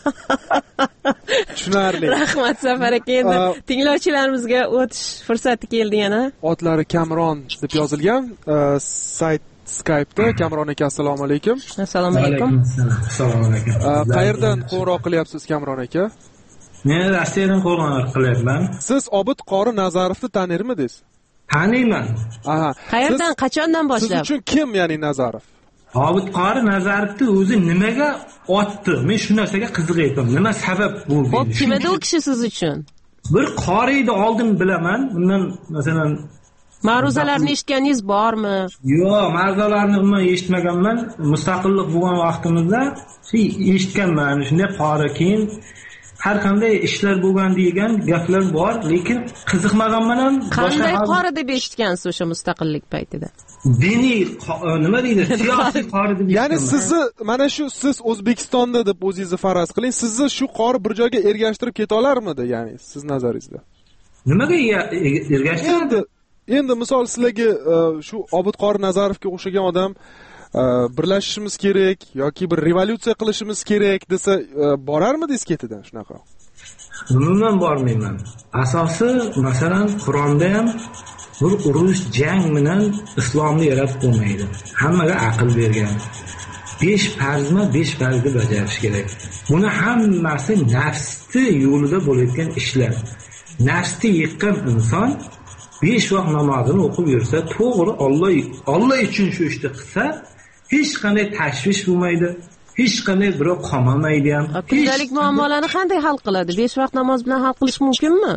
Tushunarli. Rahmat Safar aka, endi tinglovchilarimizga o'tish fursati keldi yana. Otlari Kamron deb yozilgan sayt Skype'da. Kamron aka, assalomu alaykum. Assalomu alaykum. Assalomu alaykum. Qayerdan qo'ng'iroq qilyapsiz Kamron aka? Men Rossiyadan qo'ng'iroq qilyapman. Siz Obid Qori Nazarovni tanirmidingiz? Taniyman. Aha. Qayerdan, qachondan boshlab? Siz uchun kim, ya'ni Nazarov? Obid Qori Nazarovni o'zi nimaga otdi? Men shu narsaga qiziqayapman. Nima sabab bo'ldi? Xo'p, kim edi u kishi siz uchun? Bir qoriyni oldin bilaman. Undan masalan ma'ruzalarni eshitganingiz bormi? Yo'q, ma'ruzalarni umuman eshitmaganman. Mustaqillik bo'lgan vaqtimizda eshitganman. Shunday qori, keyin har qanday ishlar bo'lgan degan gaplar bor, lekin qiziqmaganman ham. Qanday qori deb eshitgansiz o'sha mustaqillik paytida? Diniy, nima deydi? Siyosiy qori deb. Ya'ni sizni mana shu siz O'zbekistonda deb o'zingizni faraz qiling, sizni shu qori bir joyga ergashtirib keta olarmidi, ya'ni siz nazaringizda? Nimaga ergashtiradi? Endi misol sizlarga shu Obid Qori Nazarovga o'xshagan odam birlashishimiz kerak yoki bir revolyutsiya qilishimiz kerak desa, borarmidingiz ketidan shunaqa? Umuman bormayman. Asosi, masalan, Qur'onda ham bir urush, jang bilan islomni yaratib bo'lmaydi. Hammaga aql bergan. besh farzmi, besh farzni bajarish kerak. Buni hammasi nafsni yo'lida bo'layotgan ishlar. Nafsni yiqqan inson besh vaqt namozini o'qib yursa, to'g'ri Alloh Alloh uchun shu ishni qilsa, hech qanday tashvish bo'lmaydi, hech qanday birov qamalmaydi ham. Kundalik muammolarni qanday hal qiladi? besh vaqt namoz bilan hal qilish mumkinmi?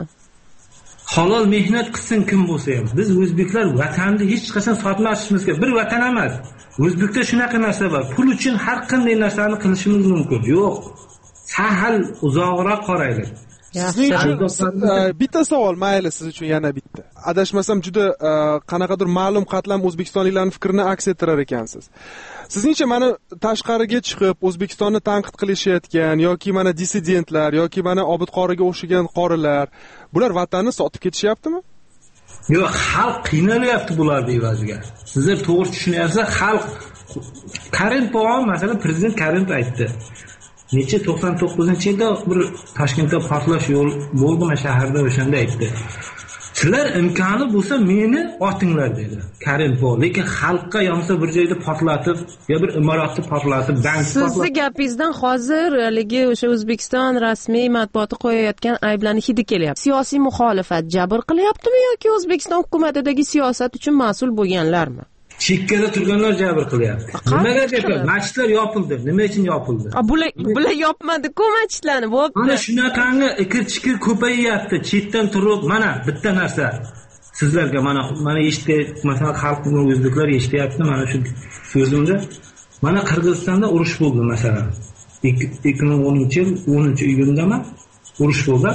Halol mehnat qilsin kim bo'lsa ham. Biz o'zbeklar vatanni hech qachon sotmasligimiz kerak. Bir vatan emas. O'zbekda shunaqa narsa bor. Pul uchun har qanday narsani qilishimiz mumkin. Yo'q. Sahal uzoqroq qaraylik. Sizning uchun bitta savol, mayli siz uchun yana bitta. Adashmasam juda qanaqadir ma'lum qatlam o'zbekistonliklarning fikrini aks ettirar ekansiz. Sizningcha mana tashqariga chiqib O'zbekistonni tanqid qilishayotgan yoki mana dissidentlar yoki mana Obid qoriga o'xshagan qorilar, bular vatanni sotib ketishyaptimi? Yo'q, xalq qiynalyapti bularning evaziga. Sizlar to'g'ri tushunyapsiz, xalq Karimov, masalan, prezident Karimov aytdi. Necha to'qson to'qqizinchi yilda bir Toshkentda portlash yo'l bo'ldimi shaharda, o'shanda aytdi. Sizlar imkoni bo'lsa meni otinglar dedi Karimov. Lekin xalqqa yonsa bir joyda portlatib, yo bir imoratni portlatib, bank portlatib. Sizning gapingizdan hozir haligi o'sha O'zbekiston rasmiy matbuoti qo'yayotgan ayblarni hidi kelyapti. Siyosiy muxolifat jabr qilyaptimi yoki O'zbekiston hukumatidagi siyosat uchun mas'ul bo'lganlarmi? Chekkada turganlar jabr qilyapti. Nimaga deb? Masjidlar yopildi. Nima uchun yopildi? Bular bular yopmadi-ku masjidlarni, bo'pti. Mana shunaqangi ikir-chikir ko'payyapti. Chetdan turib, mana bitta narsa sizlarga mana mana eshitdi, masalan, xalqning o'zbeklar eshityapti mana shu so'zimda. Mana Qirg'izistonda urush bo'ldi, masalan. ikki ming o'ninchi yil o'ninchi iyundami urush bo'ldi.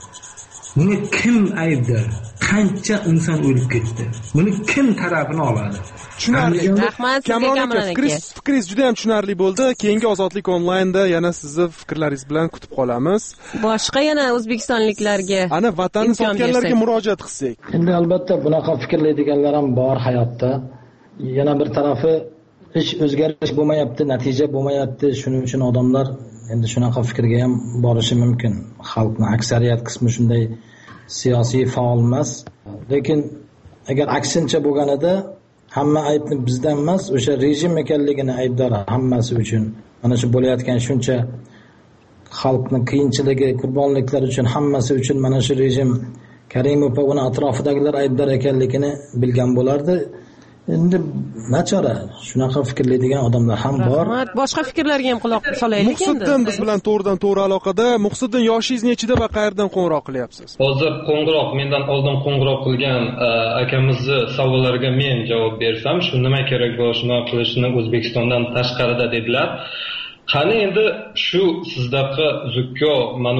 Buni kim aybdor? Qancha inson o'lib ketdi? Buni kim tarafini oladi? Tushunarli. Rahmat, fikringiz juda ham tushunarli bo'ldi. Keyingi Ozodlik onlaynda yana sizni fikrlaringiz bilan kutib qolamiz. Boshqa yana o'zbekistonliklarga, ana vatanni sotganlarga murojaat qilsak. Endi albatta bunaqa fikrlaydiganlar ham bor hayotda. Yana bir tarafi hech o'zgarish bo'lmayapti, natija bo'lmayapti. Shuning uchun odamlar endi shunaqa fikrga ham borishi mumkin. Xalqning aksariyat qismi shunday siyosiy faol emas. Lekin agar aksincha bo'lganida hamma aybni bizdan emas, o'sha rejim ekanligini aybdor hammasi uchun. Mana shu bo'layotgan shuncha xalqning qiyinchiligi, qurbonliklar uchun hammasi uchun mana shu rejim Karimov va uning atrofidagilar aybdor ekanligini bilgan bo'lardi. Endi nachora shunaqa fikrlaydigan odamlar ham bor. Rahmat, boshqa fikrlarga ham quloq solaylik endi. Muhsiddin biz bilan to'g'ridan to'g'ri aloqada. Muhsiddin, yoshingiz nechida va qayerdan qo'ng'iroq qilyapsiz? Hozir qo'ng'iroq mendan oldin qo'ng'iroq qilgan akamizni savollariga men javob bersam, shu nima kerak bor shuni qilishni O'zbekistondan tashqarida dedilar. Qani endi shu sizdaqa zukko mana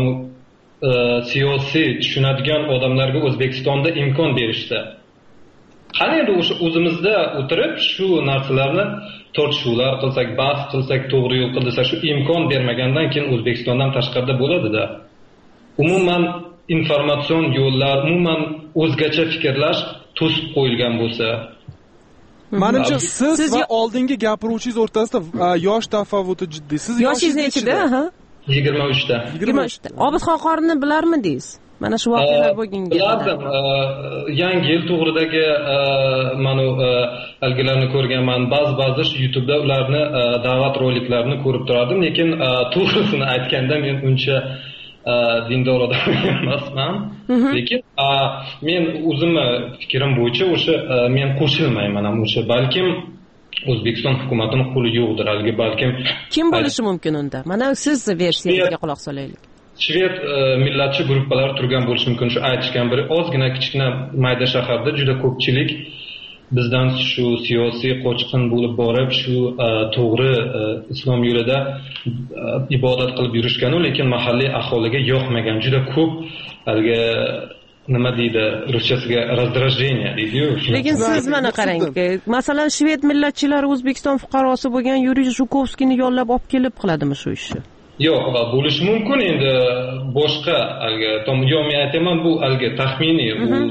siyosiy tushunadigan odamlarga O'zbekistonda imkon berishdi. Qani endi o'sha o'zimizda o'tirib shu narsalarni tortishuvlar qilsak, bahs qilsak, to'g'ri yo'l qilsak, shu imkon bermagandan keyin O'zbekistondan tashqarida bo'ladi-da. Umuman informatsion yo'llar, umuman o'zgacha fikrlash to'sib qo'yilgan bo'lsa, menimcha siz va oldingi gapiruvchingiz o'rtasida yosh tafovuti jiddiy. Siz yoshingiz nechida? Ha? yigirma uchda. yigirma uchda. Obidxon qorini bilarmidingiz? Mana shu voqealar bo'lgan bilardim. Yangi yil to'g'ridagi mana algilarni ko'rganman. Ba'zi-ba'zi YouTube'da ularni da'vat roliklarini ko'rib turardim, lekin to'g'risini aytganda men uncha dindor odam emasman. Lekin men o'zimni fikrim bo'yicha o'sha men qo'shilmayman ham o'sha, balkim O'zbekiston hukumatining qo'li yo'qdir, algi balkim kim bo'lishi mumkin unda? Mana siz versiyangizga quloq solaylik. Shved millatchi guruhlar turgan bo'lishi mumkin. Shu aytishgan bir ozgina kichkina mayda shaharda juda ko'pchilik bizdan shu siyosiy qochqin bo'lib borib, shu to'g'ri islom yo'lida ibodat qilib yurishgan, lekin mahalliy aholiga yoqmagan juda ko'p alga nima deydi, ruschasiga раздражение deydi-yu. Lekin siz mana qarang, masalan, shved millatchilari O'zbekiston fuqarosi bo'lgan Yuriy Zhukovskiyni yollab olib kelib qiladimi shu ishni? Yo'q, bo'lishi mumkin. Endi boshqa alga tom yo men aytaman, bu alga taxminiy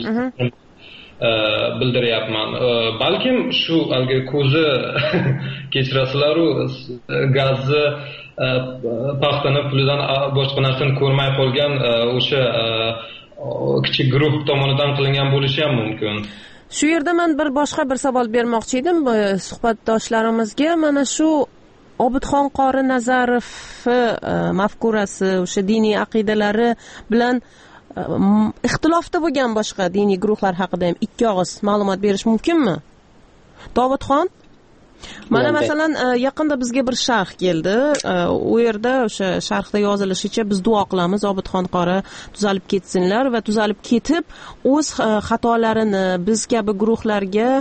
bildiryapman. Balkim shu alga ko'zi kechirasizlar-u, gazni, paxtani pulidan boshqa narsani ko'rmay qolgan o'sha kichik guruh tomonidan qilingan bo'lishi ham mumkin. Shu yerda men bir boshqa bir savol bermoqchi edim suhbatdoshlarimizga. Mana shu Obidxon qori Nazarov mafkurasi, o'sha diniy aqidalari bilan ixtilofda bo'lgan boshqa diniy guruhlar haqida ham ikki og'iz ma'lumot berish mumkinmi? Dovudxon, mana masalan yaqinda bizga bir sharh keldi. U yerda o'sha sharhda yozilishicha biz duo qilamiz Obidxon qori tuzalib ketsinlar va tuzalib ketib o'z xatolarini biz kabi guruhlarga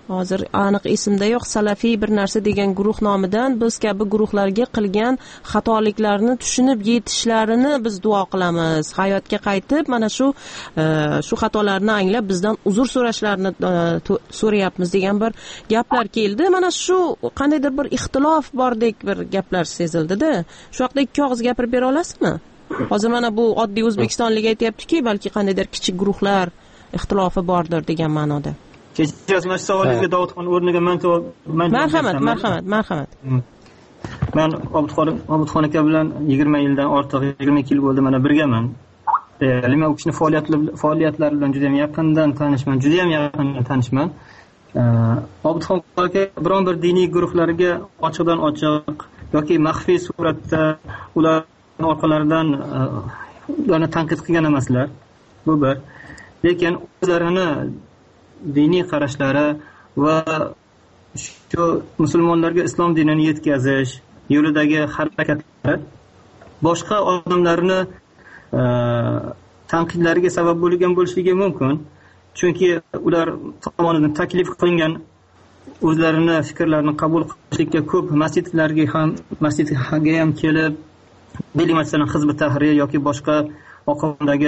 hozir aniq esimda yo'q, salafiy bir narsa degan guruh nomidan biz kabi guruhlarga qilgan xatoliklarni tushunib yetishlarini biz duo qilamiz. Hayotga qaytib mana shu shu xatolarni anglab bizdan uzr so'rashlarini so'rayapmiz degan bir gaplar keldi. Mana shu qandaydir bir ixtilof bordek bir gaplar sezildi-da. Shu haqida ikki og'iz gapirib bera olasizmi? Hozir mana bu oddiy o'zbekistonlik aytayapti-ki, balki qandaydir kichik guruhlar ixtilofi bordir degan ma'noda. Kechasi mana shu savolingizga Davudxon o'rniga men marhamat, marhamat, marhamat. Men Obidxon Obidxon aka bilan yigirma yildan ortiq, yigirma ikki yil bo'ldi mana birgaman. Men u kishini faoliyatlari bilan juda ham yaqindan tanishman, juda ham yaqindan tanishman. Obidxon aka biron bir diniy guruhlarga ochiqdan ochiq yoki maxfiy suratda ular orqalaridan ularni tanqid qilgan emaslar. Bu bir. Lekin o'zlarini diniy qarashlari va shu musulmonlarga islom dinini yetkazish yo'lidagi harakatlari boshqa odamlarni tanqidlariga sabab bo'lgan bo'lishligi mumkin. Chunki ular tomonidan taklif qilingan o'zlarini fikrlarini qabul qilishga ko'p masjidlarga ham masjidga ham kelib, milliy masalan Hizb Tahrir yoki boshqa oqimdagi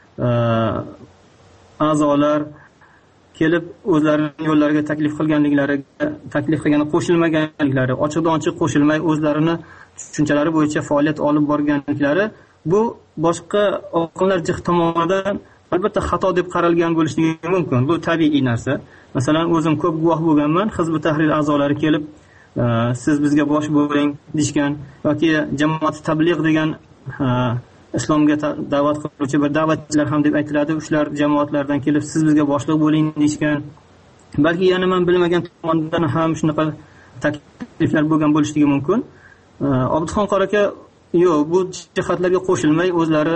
a'zolar kelib o'zlarining yo'llariga taklif qilganliklariga taklif qilgani qo'shilmaganliklari, ochiqdan ochiq qo'shilmay o'zlarini tushunchalari bo'yicha faoliyat olib borganliklari bu boshqa oqimlar jihat tomonidan albatta xato deb qaralgan bo'lishligi mumkin. Bu tabiiy narsa. Masalan, o'zim ko'p guvoh bo'lganman, Hizb Tahrir a'zolari kelib siz bizga bosh bo'ling deyishgan yoki jamoat tabligh degan islomga da'vat qiluvchi bir da'vatchilar ham deb aytiladi. Ular jamoatlardan kelib siz bizga boshliq bo'ling deyishgan. Balki yana men bilmagan tomondan ham shunaqa takliflar bo'lgan bo'lishligi mumkin. Obidxon qori aka yo'q, bu jihatlarga qo'shilmay o'zlari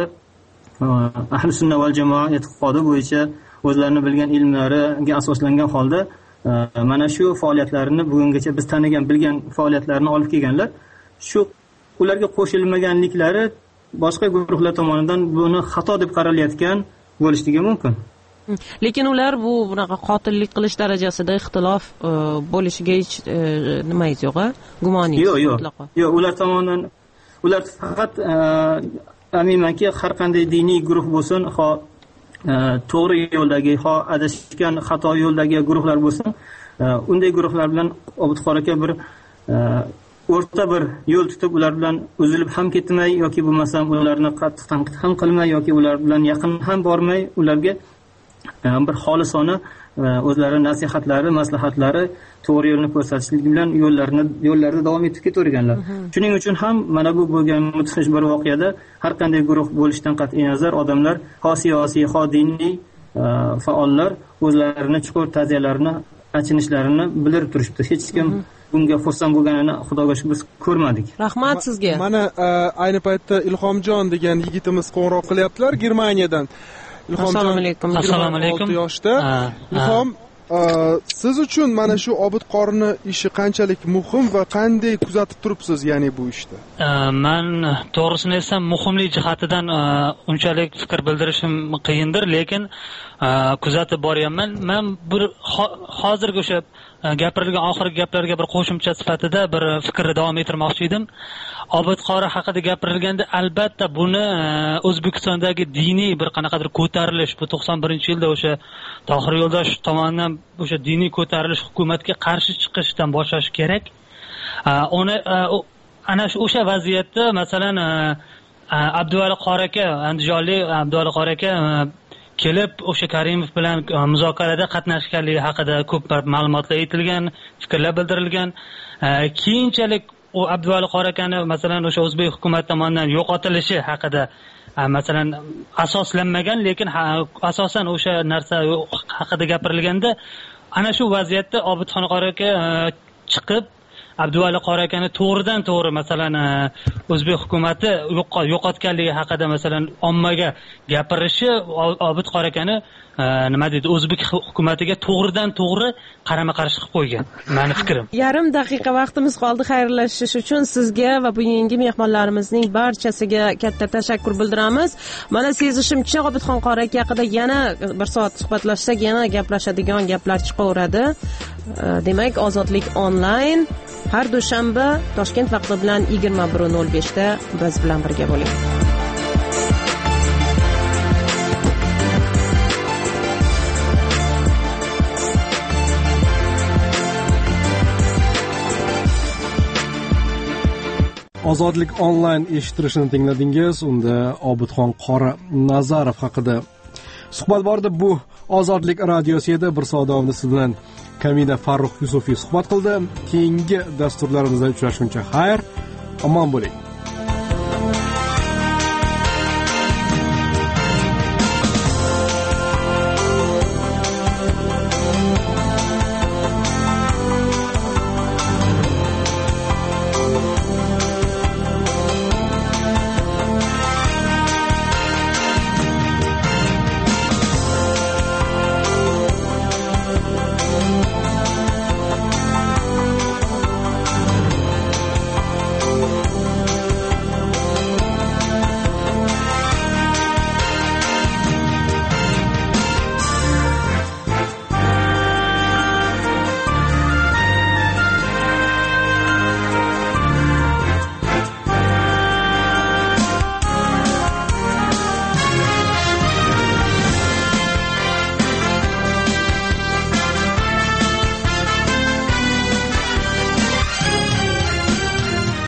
ahli sunna val jamoa e'tiqodi bo'yicha o'zlarini bilgan ilmlariga asoslangan holda mana shu faoliyatlarini bugungacha biz tanigan, bilgan faoliyatlarini olib kelganlar. Shu ularga qo'shilmaganliklari boshqa guruhlar tomonidan buni xato deb qaralayotgan bo'lishligi mumkin. Lekin ular bu bunaqa qotillik qilish darajasida ixtilof bo'lishiga hech nimangiz yo'q-a? Gumoningiz yo'q, yo'q. Yo'q, ular tomonidan ular faqat aminmanki har qanday diniy guruh bo'lsin, ho to'g'ri yo'ldagi, ho adashgan xato yo'ldagi guruhlar bo'lsin, unday guruhlar bilan Obidxon aka bir o'rta bir yo'l tutib ular bilan uzilib ham ketmay yoki bo'lmasam ularni qattiq tanqid ham qilmay yoki ular bilan yaqin ham bormay, ularga bir xolisona o'zlari nasihatlari, maslahatlari, to'g'ri yo'lni ko'rsatishlik bilan yo'llarini yo'llarida davom etib ketaverganlar. Shuning uchun ham mana bu bo'lgan mudhish bir voqeada har qanday guruh bo'lishidan qat'iy nazar odamlar, ho siyosiy, ho diniy faollar o'zlarini chuqur ta'ziyalarini, achinishlarini bildirib turishdi. Hech kim bunga xursand bo'lganini Xudoga shukr biz ko'rmadik. Rahmat sizga. Mana ayni paytda Ilhomjon degan yigitimiz qo'ng'iroq qilyaptilar Germaniyadan. Assalomu alaykum. Assalomu alaykum. yoshda. Ilhom, siz uchun mana shu Obid qorining ishi qanchalik muhim va qanday kuzatib turibsiz, ya'ni bu ishda? Men to'g'risini aytsam, muhimlik jihatidan unchalik fikr bildirishim qiyindir, lekin kuzatib boryapman. Men bir hozirgi o'sha gapirilgan oxirgi gaplarga bir qo'shimcha sifatida bir fikrni davom ettirmoqchi edim. Obid qori haqida gapirilganda albatta buni O'zbekistondagi diniy bir qanaqadir ko'tarilish, bu to'qson birinchi yilda o'sha Tohir Yo'ldosh tomonidan o'sha diniy ko'tarilish hukumatga qarshi chiqishdan boshlash kerak. Uni ana shu o'sha vaziyatda masalan Abduvali qori aka, Andijonlik Abduvali qori aka kelib o'sha Karimov bilan muzokarada qatnashganligi haqida ko'p ma'lumotlar aytilgan, fikrlar bildirilgan. Keyinchalik u Abduvali qori akani masalan o'sha o'zbek hukumat tomonidan yo'qotilishi haqida masalan asoslanmagan, lekin asosan o'sha narsa haqida gapirilganda ana shu vaziyatda Obidxon qori aka chiqib Abduvali qori akani to'g'ridan to'g'ri masalan o'zbek hukumati yo'qotganligi haqida masalan ommaga gapirishi Obid qori akani nima deydi, o'zbek hukumatiga to'g'ridan to'g'ri qarama qarshi qilib qo'ygan. Meni fikrim. Yarim daqiqa vaqtimiz qoldi xayrlashish uchun. Sizga va bugungi mehmonlarimizning barchasiga katta tashakkur bildiramiz. Mana sezishimcha Obidxon qori aka haqida yana bir soat suhbatlashsak yana gaplashadigan gaplar chiqaveradi. demak ozodlik onlayn har dushanba Toshkent vaqti bilan yigirma bir nol beshda biz bilan birga bo'ling. Ozodlik onlayn eshittirishini tingladingiz. Unda Obidxon Qora Nazarov haqida suhbat bordi. Bu Ozodlik radiosi edi. Bir soat davomida siz bilan Kamina Farruh Yusufiy suhbat qildi. Keyingi dasturlarimizda uchrashguncha xayr, omon bo'ling.